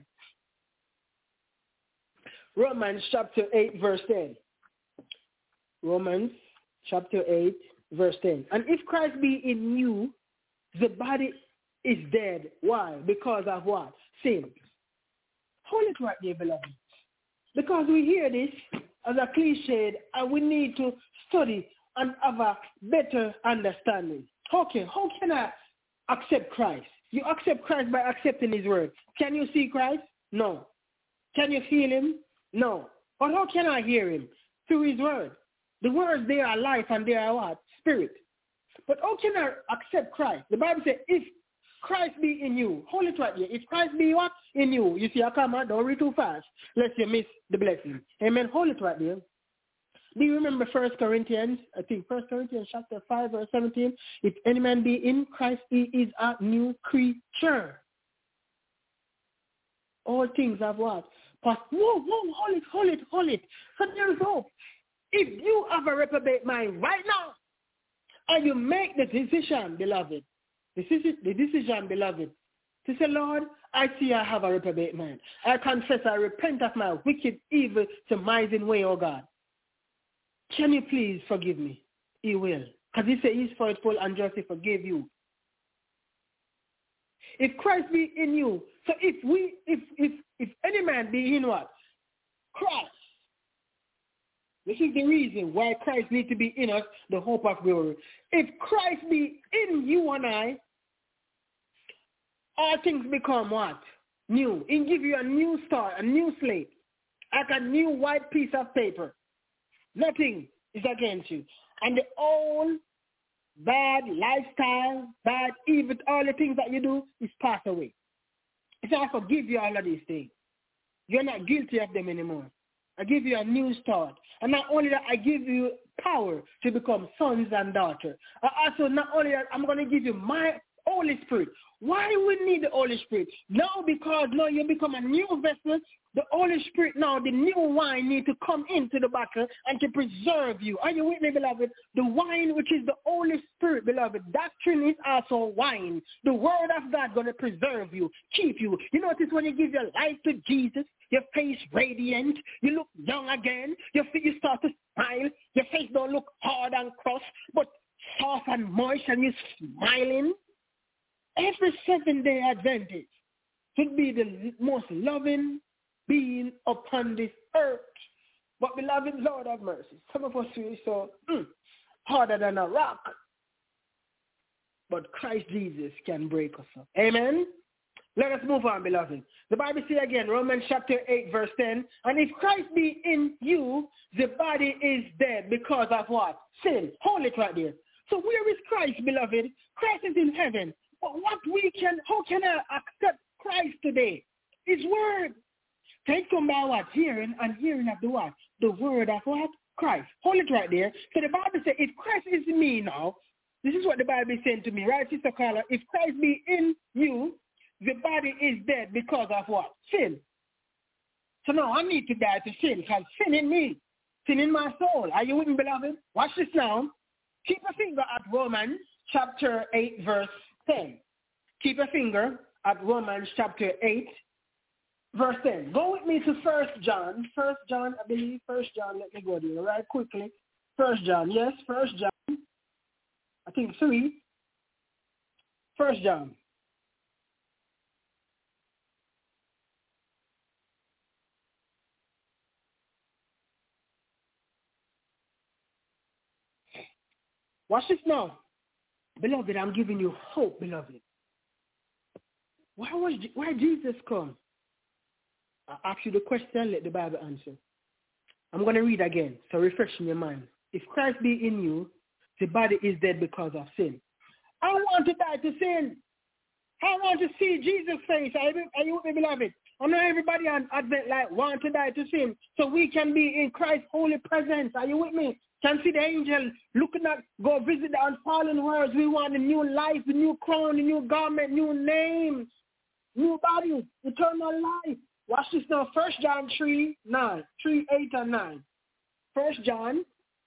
Romans chapter 8, verse 10. Romans chapter 8, verse 10. And if Christ be in you, the body is dead. Why? Because of what? Sin. Hold it right there, beloved. Because we hear this as a cliche, and we need to study and have a better understanding. Okay, how can I accept Christ? You accept Christ by accepting his word. Can you see Christ? No. Can you feel him? No. But how can I hear him? Through his word. The words, they are life and they are what? Spirit. But how can I accept Christ? The Bible says, if Christ be in you, hold it right here. If Christ be what? In you. You see, I come out, don't read too fast, lest you miss the blessing. Amen. Hold it right there. Do you remember 1 Corinthians? I think 1 Corinthians chapter 5, verse 17. If any man be in Christ, he is a new creature. All things have what? Whoa, hold it. So there is hope. If you have a reprobate mind right now, and you make the decision, beloved, to say, Lord, I see I have a reprobate mind. I confess, I repent of my wicked, evil, surmising way, oh God. Can you please forgive me? He will. Because he said he's faithful and just to forgive you. If Christ be in you, so if any man be in what? Christ. This is the reason why Christ needs to be in us, the hope of glory. If Christ be in you and I, all things become what? New. He give you a new start, a new slate, like a new white piece of paper. Nothing is against you. And the old bad lifestyle, bad, evil, all the things that you do is passed away. So I forgive you all of these things. You're not guilty of them anymore. I give you a new start. And not only that, I give you power to become sons and daughters. Also, not only that, I'm going to give you my Holy Spirit. Why we need the Holy Spirit? Now, because now you become a new vessel, the Holy Spirit now, the new wine need to come into the bottle and to preserve you. Are you with me, beloved? The wine, which is the Holy Spirit, beloved, doctrine is also wine. The word of God going to preserve you, keep you. You notice when you give your life to Jesus, your face radiant, you look young again, you start to smile, your face don't look hard and cross, but soft and moist, and you're smiling. Every Seventh-day Adventist should be the most loving being upon this earth. But beloved, Lord have mercy. Some of us feel so harder than a rock. But Christ Jesus can break us up. Amen? Let us move on, beloved. The Bible says again, Romans chapter 8, verse 10, and if Christ be in you, the body is dead because of what? Sin. Hold it right there. So where is Christ, beloved? Christ is in heaven. But how can I accept Christ today? His word. Faith come by what? Hearing, and hearing of the what? The word of what? Christ. Hold it right there. So the Bible says, if Christ is in me now, this is what the Bible is saying to me, right, Sister Carla? If Christ be in you, the body is dead because of what? Sin. So now I need to die to sin, because sin in me, sin in my soul. Are you with me, beloved? Watch this now. Keep a finger at Romans chapter 8, verse 10. Keep a finger at Romans chapter 8, verse 10. Go with me to 1 John. 1 John, I believe. 1 John, let me go there right quickly. 1 John, yes, 1 John. I think 3. 1 John. Watch this now. Beloved, I'm giving you hope, beloved. Why Jesus come? I ask you the question, let the Bible answer. I'm going to read again, so refresh in your mind. If Christ be in you, the body is dead because of sin. I want to die to sin. I want to see Jesus' face. Are you with me, beloved? I know everybody on Advent like want to die to sin, so we can be in Christ's holy presence. Are you with me? Can see the angel looking at, go visit the unfallen worlds. We want a new life, a new crown, a new garment, new name, new body, eternal life. Watch this now. 1 John 3, 8 and 9. 1 John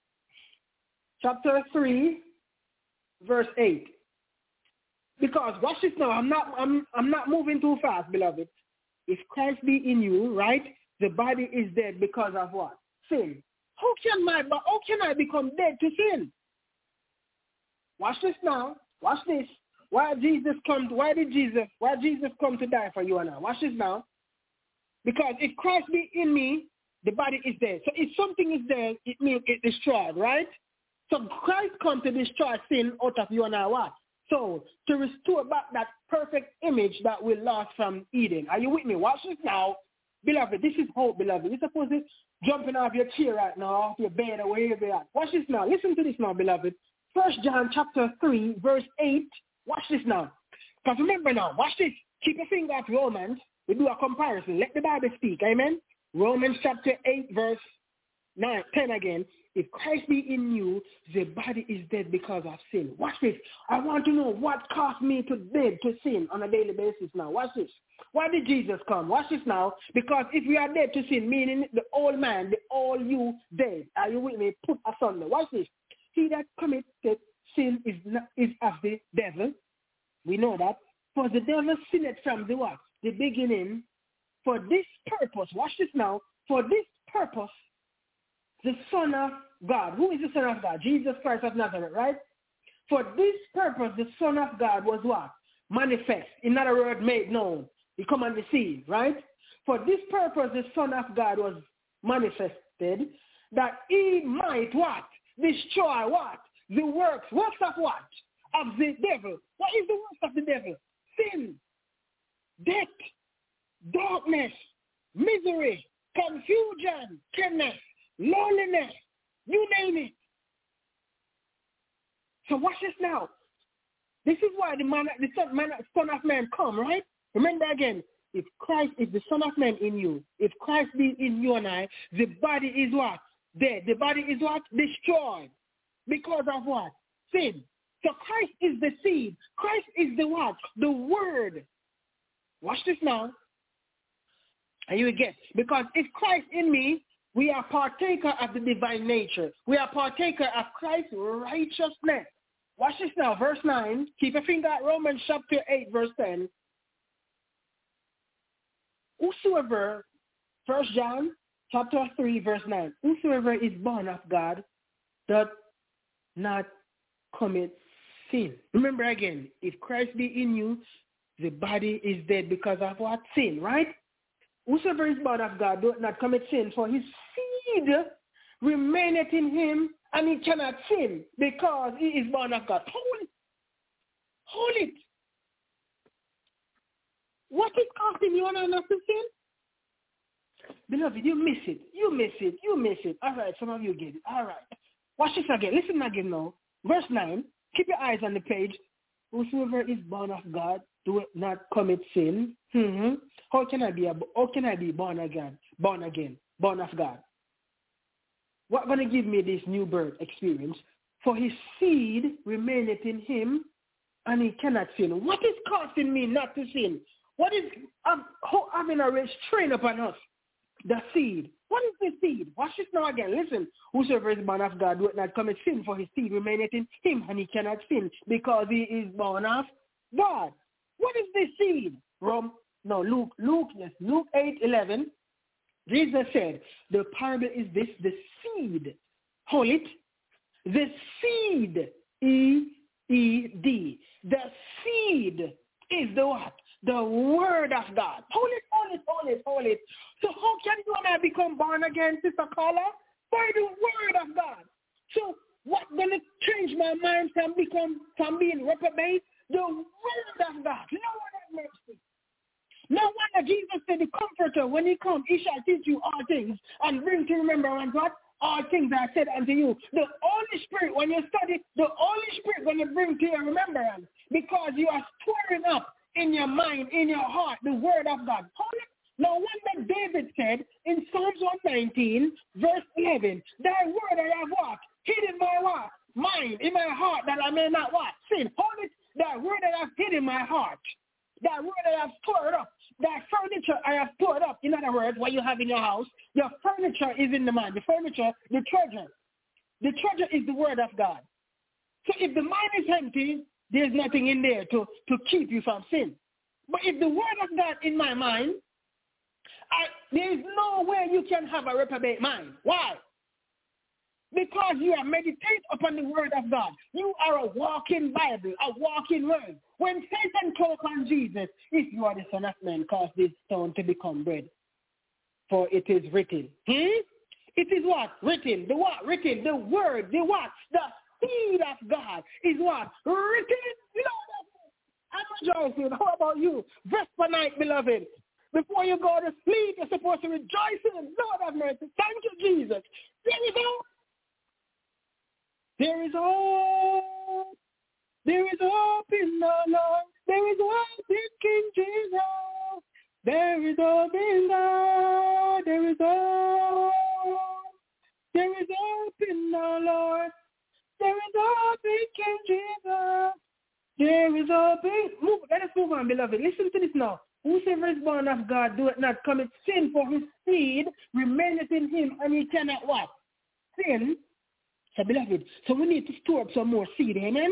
chapter 3, verse 8. Because watch this now. I'm not moving too fast, beloved. If Christ be in you, right, the body is dead because of what? Sin. How can I become dead to sin? Watch this now. Watch this. Why did Jesus come to die for you and I? Watch this now. Because if Christ be in me, the body is dead. So if something is dead, it means it's destroyed, right? So Christ come to destroy sin out of you and I what? So to restore back that perfect image that we lost from Eden. Are you with me? Watch this now. Beloved, this is hope, beloved. You're supposed to jumping off your chair right now, off your bed or wherever you're at. Watch this now. Listen to this now, beloved. 1 John chapter 3, verse 8. Watch this now. Because remember now, watch this. Keep your finger at Romans. We do a comparison. Let the Bible speak. Amen. Romans chapter 8, verse 10 again. If Christ be in you, the body is dead because of sin. Watch this. I want to know what caused me to dead to sin on a daily basis now. Watch this. Why did Jesus come? Watch this now. Because if we are dead to sin, meaning the old man, the old you dead. Are you with me? Put asunder. Watch this. He that committed sin is of the devil. We know that. For the devil sinned from the what? The beginning. For this purpose. Watch this now. For this purpose, the Son of God. Who is the Son of God? Jesus Christ of Nazareth, right? For this purpose, the Son of God was what? Manifest. In other words, made known. He come on the scene, right? For this purpose, the Son of God was manifested, that he might what? Destroy what? The works. Works of what? Of the devil. What is the works of the devil? Sin, death, darkness, misery, confusion, kindness, loneliness, you name it. So watch this now. This is why the Son of Man come, right? Remember again, if Christ is the Son of Man in you, if Christ be in you and I, the body is what? Dead. The body is what? Destroyed. Because of what? Sin. So Christ is the seed. Christ is the what? The word. Watch this now. And you will get. Because if Christ in me, we are partaker of the divine nature. We are partaker of Christ's righteousness. Watch this now. Verse 9. Keep a finger at Romans chapter 8, verse 10. Whosoever, 1 John chapter 3, verse 9. Whosoever is born of God doth not commit sin. Remember again, if Christ be in you, the body is dead because of what? Sin, right? Whosoever is born of God doth not commit sin, for his seed remaineth in him, and he cannot sin because he is born of God. Hold it. Hold it. What is costing you and not to sin? Beloved, you miss it. You miss it. You miss it. All right, some of you get it. All right. Watch this again. Listen again now. Verse 9. Keep your eyes on the page. whosoever is born of God do not commit sin. How can I be born again, born of God? What gonna give me this new birth experience? For his seed remaineth in him, and he cannot sin. What is causing me not to sin? What is having a restraint upon us? The seed. What is the seed? Watch this now again. Listen. Whosoever is born of God doth not commit sin, for his seed remaineth in him, and he cannot sin, because he is born of God. What is the seed? Luke 8:11. Jesus said, the parable is this, the seed. Hold it. The seed, E-E-D. The seed is the what? The word of God. Hold it. So how can you and I become born again, Sister Carla? By the word of God. So what's going to change my mind from being reprobate? The word of God. Lord have mercy. No wonder Jesus said, the Comforter, when he comes, he shall teach you all things and bring to remembrance what? All things I said unto you. The Holy Spirit, when you study, the Holy Spirit going to bring to your remembrance, because you are storing up in your mind, in your heart, the word of God. No wonder David said in Psalms 119, verse 11, thy word I have what? Hid in my what? Mind, in my heart, that I may not what? Sin. Hold it. Thy word I have hid in my heart. Thy word I have stored up. Thy furniture I have stored up. In other words, what you have in your house, your furniture is in the mind. The furniture, the treasure. The treasure is the word of God. So if the mind is empty, there's nothing in there to keep you from sin. But if the word of God in my mind, there is no way you can have a reprobate mind. Why? Because you are meditate upon the word of God. You are a walking Bible, a walking word. When Satan talk on Jesus, if you are the Son of Man, cause this stone to become bread. For it is written. It is what? Written. The what? Written. The word. The what? The seed of God is what? Written. I'm rejoicing. How about you? Vesper night, beloved. Before you go to sleep, you're supposed to rejoice in Lord have mercy. Thank you, Jesus. There is hope. There is hope. There is hope in the Lord. There is hope in King Jesus. There is hope in God. There is hope. There is hope in the Lord. There is hope in King Jesus. There is hope in... Let us move on, beloved. Listen to this now. Whosoever is born of God doeth not commit sin, for his seed remaineth in him, and he cannot what? Sin. So, beloved, so we need to store up some more seed, amen?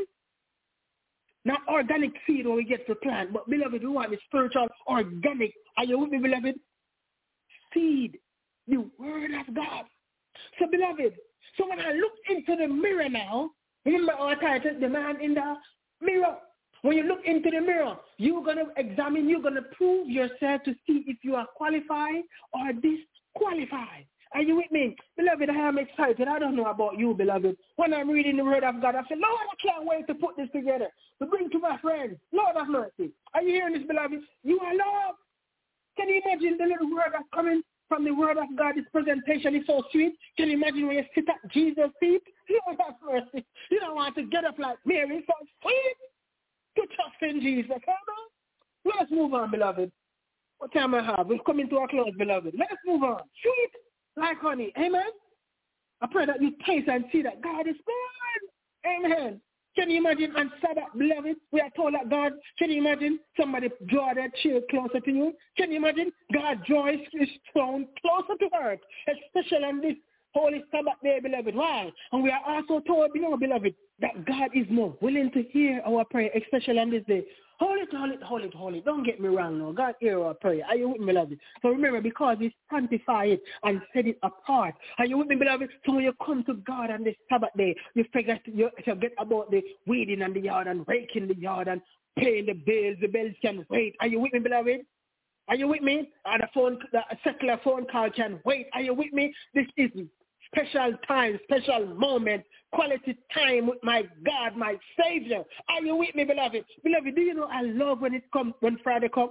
Not organic seed what we get for plant, but, beloved, we want the spiritual, organic. Are you with me, beloved? Seed, the word of God. So, beloved, so when I look into the mirror now, remember our title, the man in the mirror. When you look into the mirror, you're going to examine, you're going to prove yourself to see if you are qualified or disqualified. Are you with me? Beloved, I am excited. I don't know about you, beloved. When I'm reading the word of God, I say, Lord, I can't wait to put this together, to bring to my friends. Lord have mercy. Are you hearing this, beloved? You are loved. Can you imagine the little word that's coming from the word of God? This presentation is so sweet. Can you imagine when you sit at Jesus' feet? Lord have mercy. You don't want to get up like Mary, so sweet. To trust in Jesus. Let us move on, beloved. What time I have? We're coming to our close, beloved. Let us move on. Sweet like honey. Amen? I pray that you taste and see that God is good. Amen. Can you imagine on Sabbath, beloved, we are told that God, can you imagine somebody draw their chair closer to you? Can you imagine God draw his throne closer to earth, especially on this holy Sabbath day, beloved? Why? And we are also told, beloved, that God is more willing to hear our prayer, especially on this day. Hold it. Don't get me wrong now. God hear our prayer. Are you with me, beloved? So remember, because he sanctified it and set it apart. Are you with me, beloved? So when you come to God on this Sabbath day, you forget about the weeding on the yard and raking the yard and paying the bills. The bills can wait. Are you with me, beloved? Are you with me? And the secular phone call can wait. Are you with me? This is special time, special moment, quality time with my God, my Savior. Are you with me, beloved? Beloved, do you know I love when Friday comes?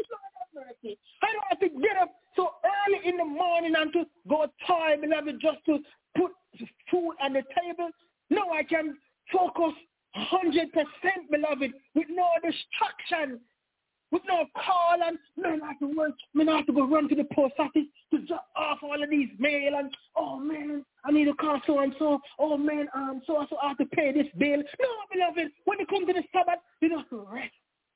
I don't have to get up so early in the morning and to go tired, beloved, just to put food on the table. No, I can focus 100%, beloved, with no distraction, with no call, and man, I have to work, man, I have to go run to the post office to drop off all of these mail, and oh man, I need to call so and so. Oh man, so I have to pay this bill. No, beloved, when it comes to the Sabbath, you have to rest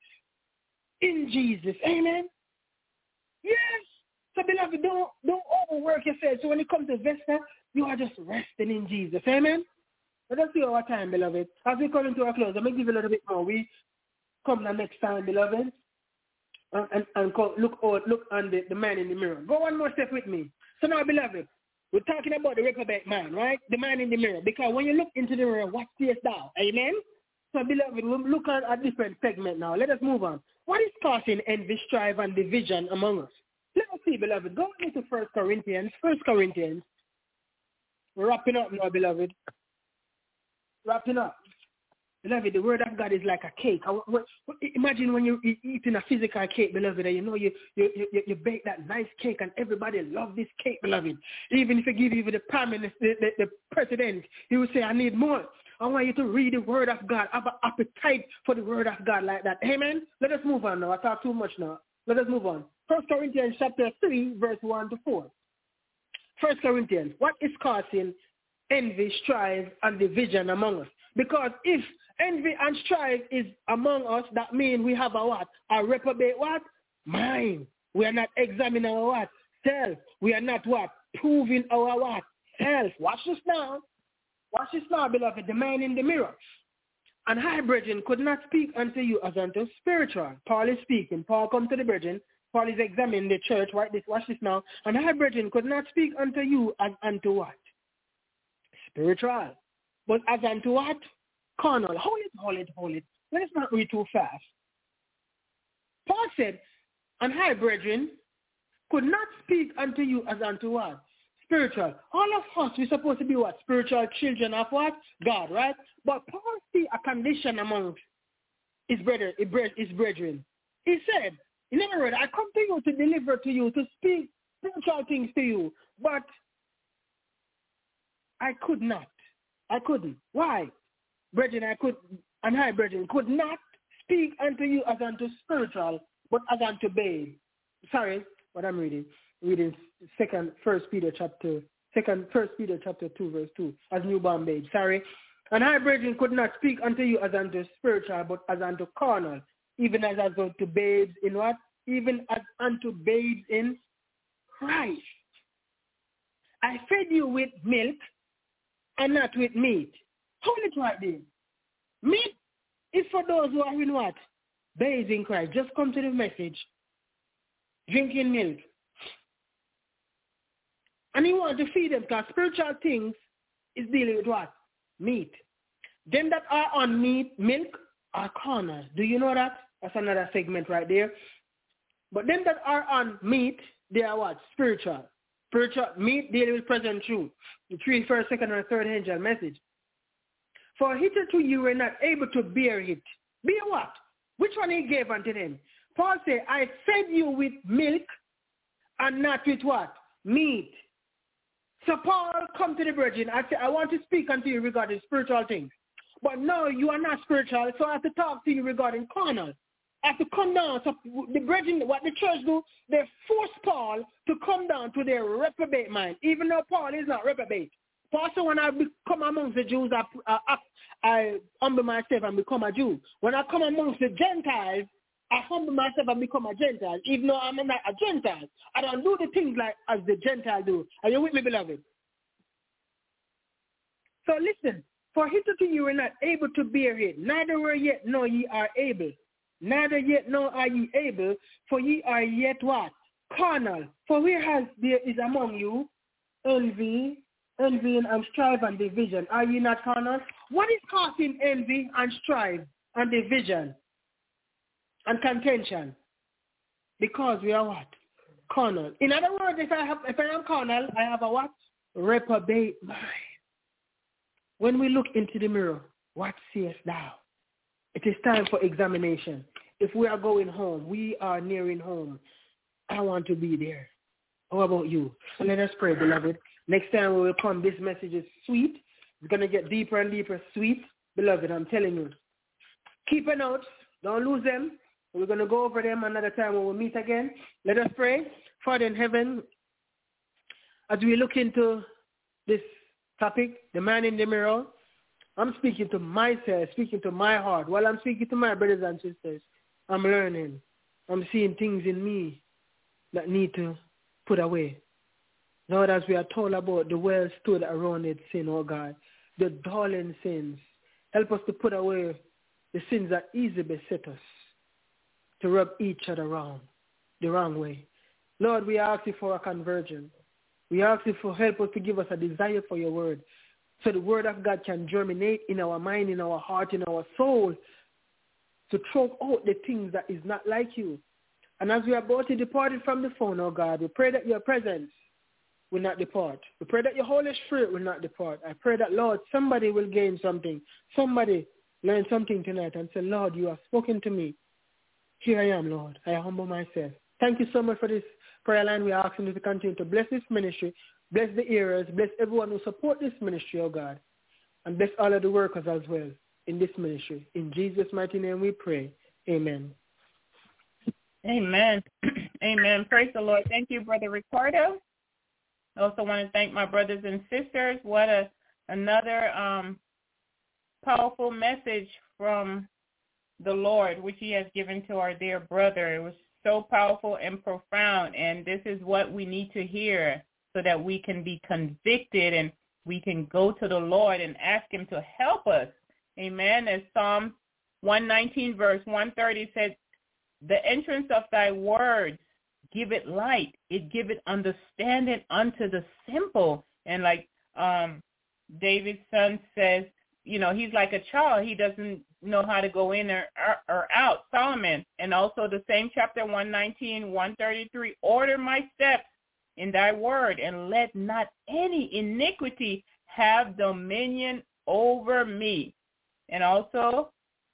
in Jesus. Amen. Yes. So beloved, don't overwork yourself. So when it comes to Vesta, you are just resting in Jesus. Amen. Let us see our time, beloved. As we come into our close, I'm going to give you a little bit more. We come the next time, beloved, and look on the man in the mirror. Go one more step with me. So now, beloved, we're talking about the reprobate man, right? The man in the mirror. Because when you look into the mirror, what seest thou? Amen? So, beloved, we'll look at a different segment now. Let us move on. What is causing envy, strife, and division among us? Let us see, beloved. Go into 1 Corinthians. 1 Corinthians. We're wrapping up now, beloved. Wrapping up. Beloved, the word of God is like a cake. Imagine when you're eating a physical cake, beloved, and you bake that nice cake and everybody loves this cake, beloved. Even if you give you the prime minister, the president, he will say, I need more. I want you to read the word of God, have an appetite for the word of God like that. Amen? Let us move on now. I talk too much now. Let us move on. 1 Corinthians chapter 3, verse 1 to 4. 1 Corinthians, what is causing envy, strife, and division among us? Because if envy and strife is among us, that means we have a what? A reprobate what? Mind. We are not examining our what? Self. We are not what? Proving our what? Self. Watch this now. Watch this now, beloved. The man in the mirror. And I, brethren, could not speak unto you as unto spiritual. Paul is speaking. Paul come to the brethren. Paul is examining the church. Watch this now. And I, brethren, could not speak unto you as unto what? Spiritual. But as unto what? Carnal. Hold it. Let us not read too fast. Paul said, and I, brethren, could not speak unto you as unto what? Spiritual. All of us, we're supposed to be what? Spiritual children of what? God, right? But Paul see a condition among his brethren. He said, in other words, I come to you to deliver to you, to speak spiritual things to you, but I could not. I couldn't. Why? Brethren, brethren, could not speak unto you as unto spiritual, but as unto babe. Sorry, what I'm reading. Reading 1 Peter chapter 2, verse 2, as newborn babe. Sorry. And I, brethren, could not speak unto you as unto spiritual, but as unto carnal, even as unto babes in what? Even as unto babes in Christ. I fed you with milk and not with meat. Hold it right there. Meat is for those who are in what? Babes in Christ. Just come to the message. Drinking milk. And he wants to feed them because spiritual things is dealing with what? Meat. Them that are on milk are carnal. Do you know that? That's another segment right there. But them that are on meat, they are what? Spiritual. Spiritual meat dealing with present truth. The 3rd, 1st, 2nd, and 3rd angel message. For hitherto you were not able to bear it. Bear what? Which one he gave unto them? Paul said, I fed you with milk and not with what? Meat. So Paul come to the brethren. I say, I want to speak unto you regarding spiritual things. But no, you are not spiritual, so I have to talk to you regarding carnal. I have to come down. So the brethren, what the church do, they force Paul to come down to their reprobate mind, even though Paul is not reprobate. Paul said, when I come amongst the Jews, I humble myself and become a Jew. When I come amongst the Gentiles, I humble myself and become a Gentile. Even though I'm not a Gentile, I don't do the things like as the Gentile do. Are you with me, beloved? So listen, for hitherto you were not able to bear it, neither were yet nor ye are able. Neither yet nor are ye able, for ye are yet what? Carnal. For whereas there is among you envying and strife and division, are ye not carnal? What is causing envy and strife and division and contention? Because we are what? Carnal. In other words, if I am carnal, I have a what? Reprobate mind. When we look into the mirror, what seest thou? It is time for examination. If we are going home, we are nearing home. I want to be there. How about you? So let us pray, beloved. Next time we will come, this message is sweet. It's going to get deeper and deeper sweet. Beloved, I'm telling you. Keep your notes. Don't lose them. We're going to go over them another time when we meet again. Let us pray. Father in heaven, as we look into this topic, the man in the mirror, I'm speaking to myself, speaking to my heart. While I'm speaking to my brothers and sisters, I'm learning. I'm seeing things in me that need to put away. Lord, as we are told about the well stood around its sin, oh God, the darling sins, help us to put away the sins that easily beset us, to rub each other wrong, the wrong way. Lord, we ask you for a conversion. We ask you for help us to give us a desire for your word, so the word of God can germinate in our mind, in our heart, in our soul, to choke out the things that is not like you. And as we are about to depart from the phone, oh God, we pray that your presence will not depart. We pray that your Holy Spirit will not depart. I pray that, Lord, somebody will gain something. Somebody learn something tonight and say, Lord, you have spoken to me. Here I am, Lord. I humble myself. Thank you so much for this prayer line. We are asking you to continue to bless this ministry, bless the hearers, bless everyone who support this ministry, oh God, and bless all of the workers as well in this ministry. In Jesus' mighty name we pray. Amen. Amen. Amen. Praise the Lord. Thank you, Brother Ricardo. I also want to thank my brothers and sisters. What another powerful message from the Lord, which he has given to our dear brother. It was so powerful and profound, and this is what we need to hear so that we can be convicted and we can go to the Lord and ask him to help us. Amen. As Psalm 119 verse 130 said, the entrance of thy words give it light. It give it understanding unto the simple. And like David's son says, you know, he's like a child. He doesn't know how to go in or out, Solomon. And also the same chapter 119, 133, order my steps in thy word, and let not any iniquity have dominion over me. And also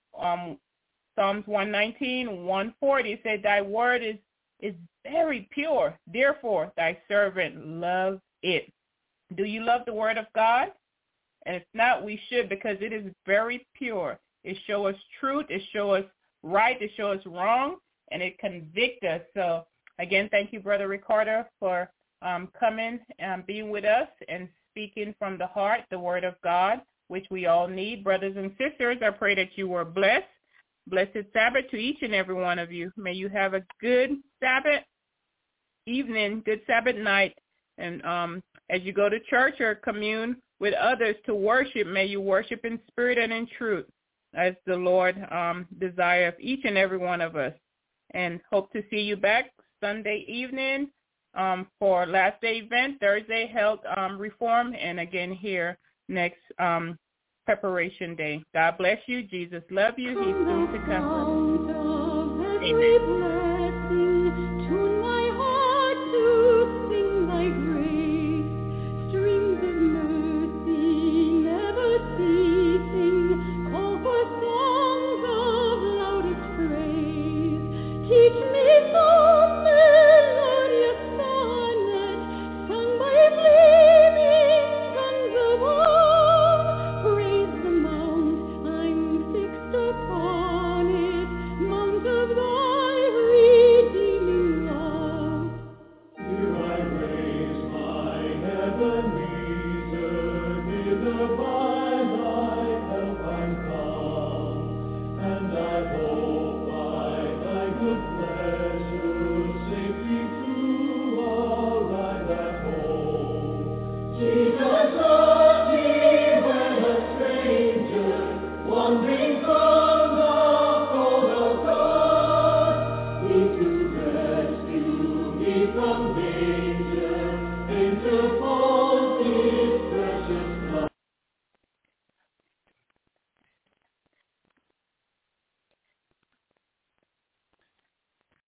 Psalms 119, 140 said, thy word is very pure. Therefore, thy servant loves it. Do you love the word of God? And if not, we should, because it is very pure. It shows us truth. It shows us right. It shows us wrong. And it convicts us. So, again, thank you, Brother Ricardo, for coming and being with us and speaking from the heart, the word of God, which we all need. Brothers and sisters, I pray that you were blessed. Blessed Sabbath to each and every one of you. May you have a good Sabbath evening, good Sabbath night. And as you go to church or commune with others to worship, may you worship in spirit and in truth, as the Lord desires each and every one of us. And hope to see you back Sunday evening for last day event, Thursday health reform, and again here next preparation day. God bless you. Jesus love you. He's soon to come. Amen.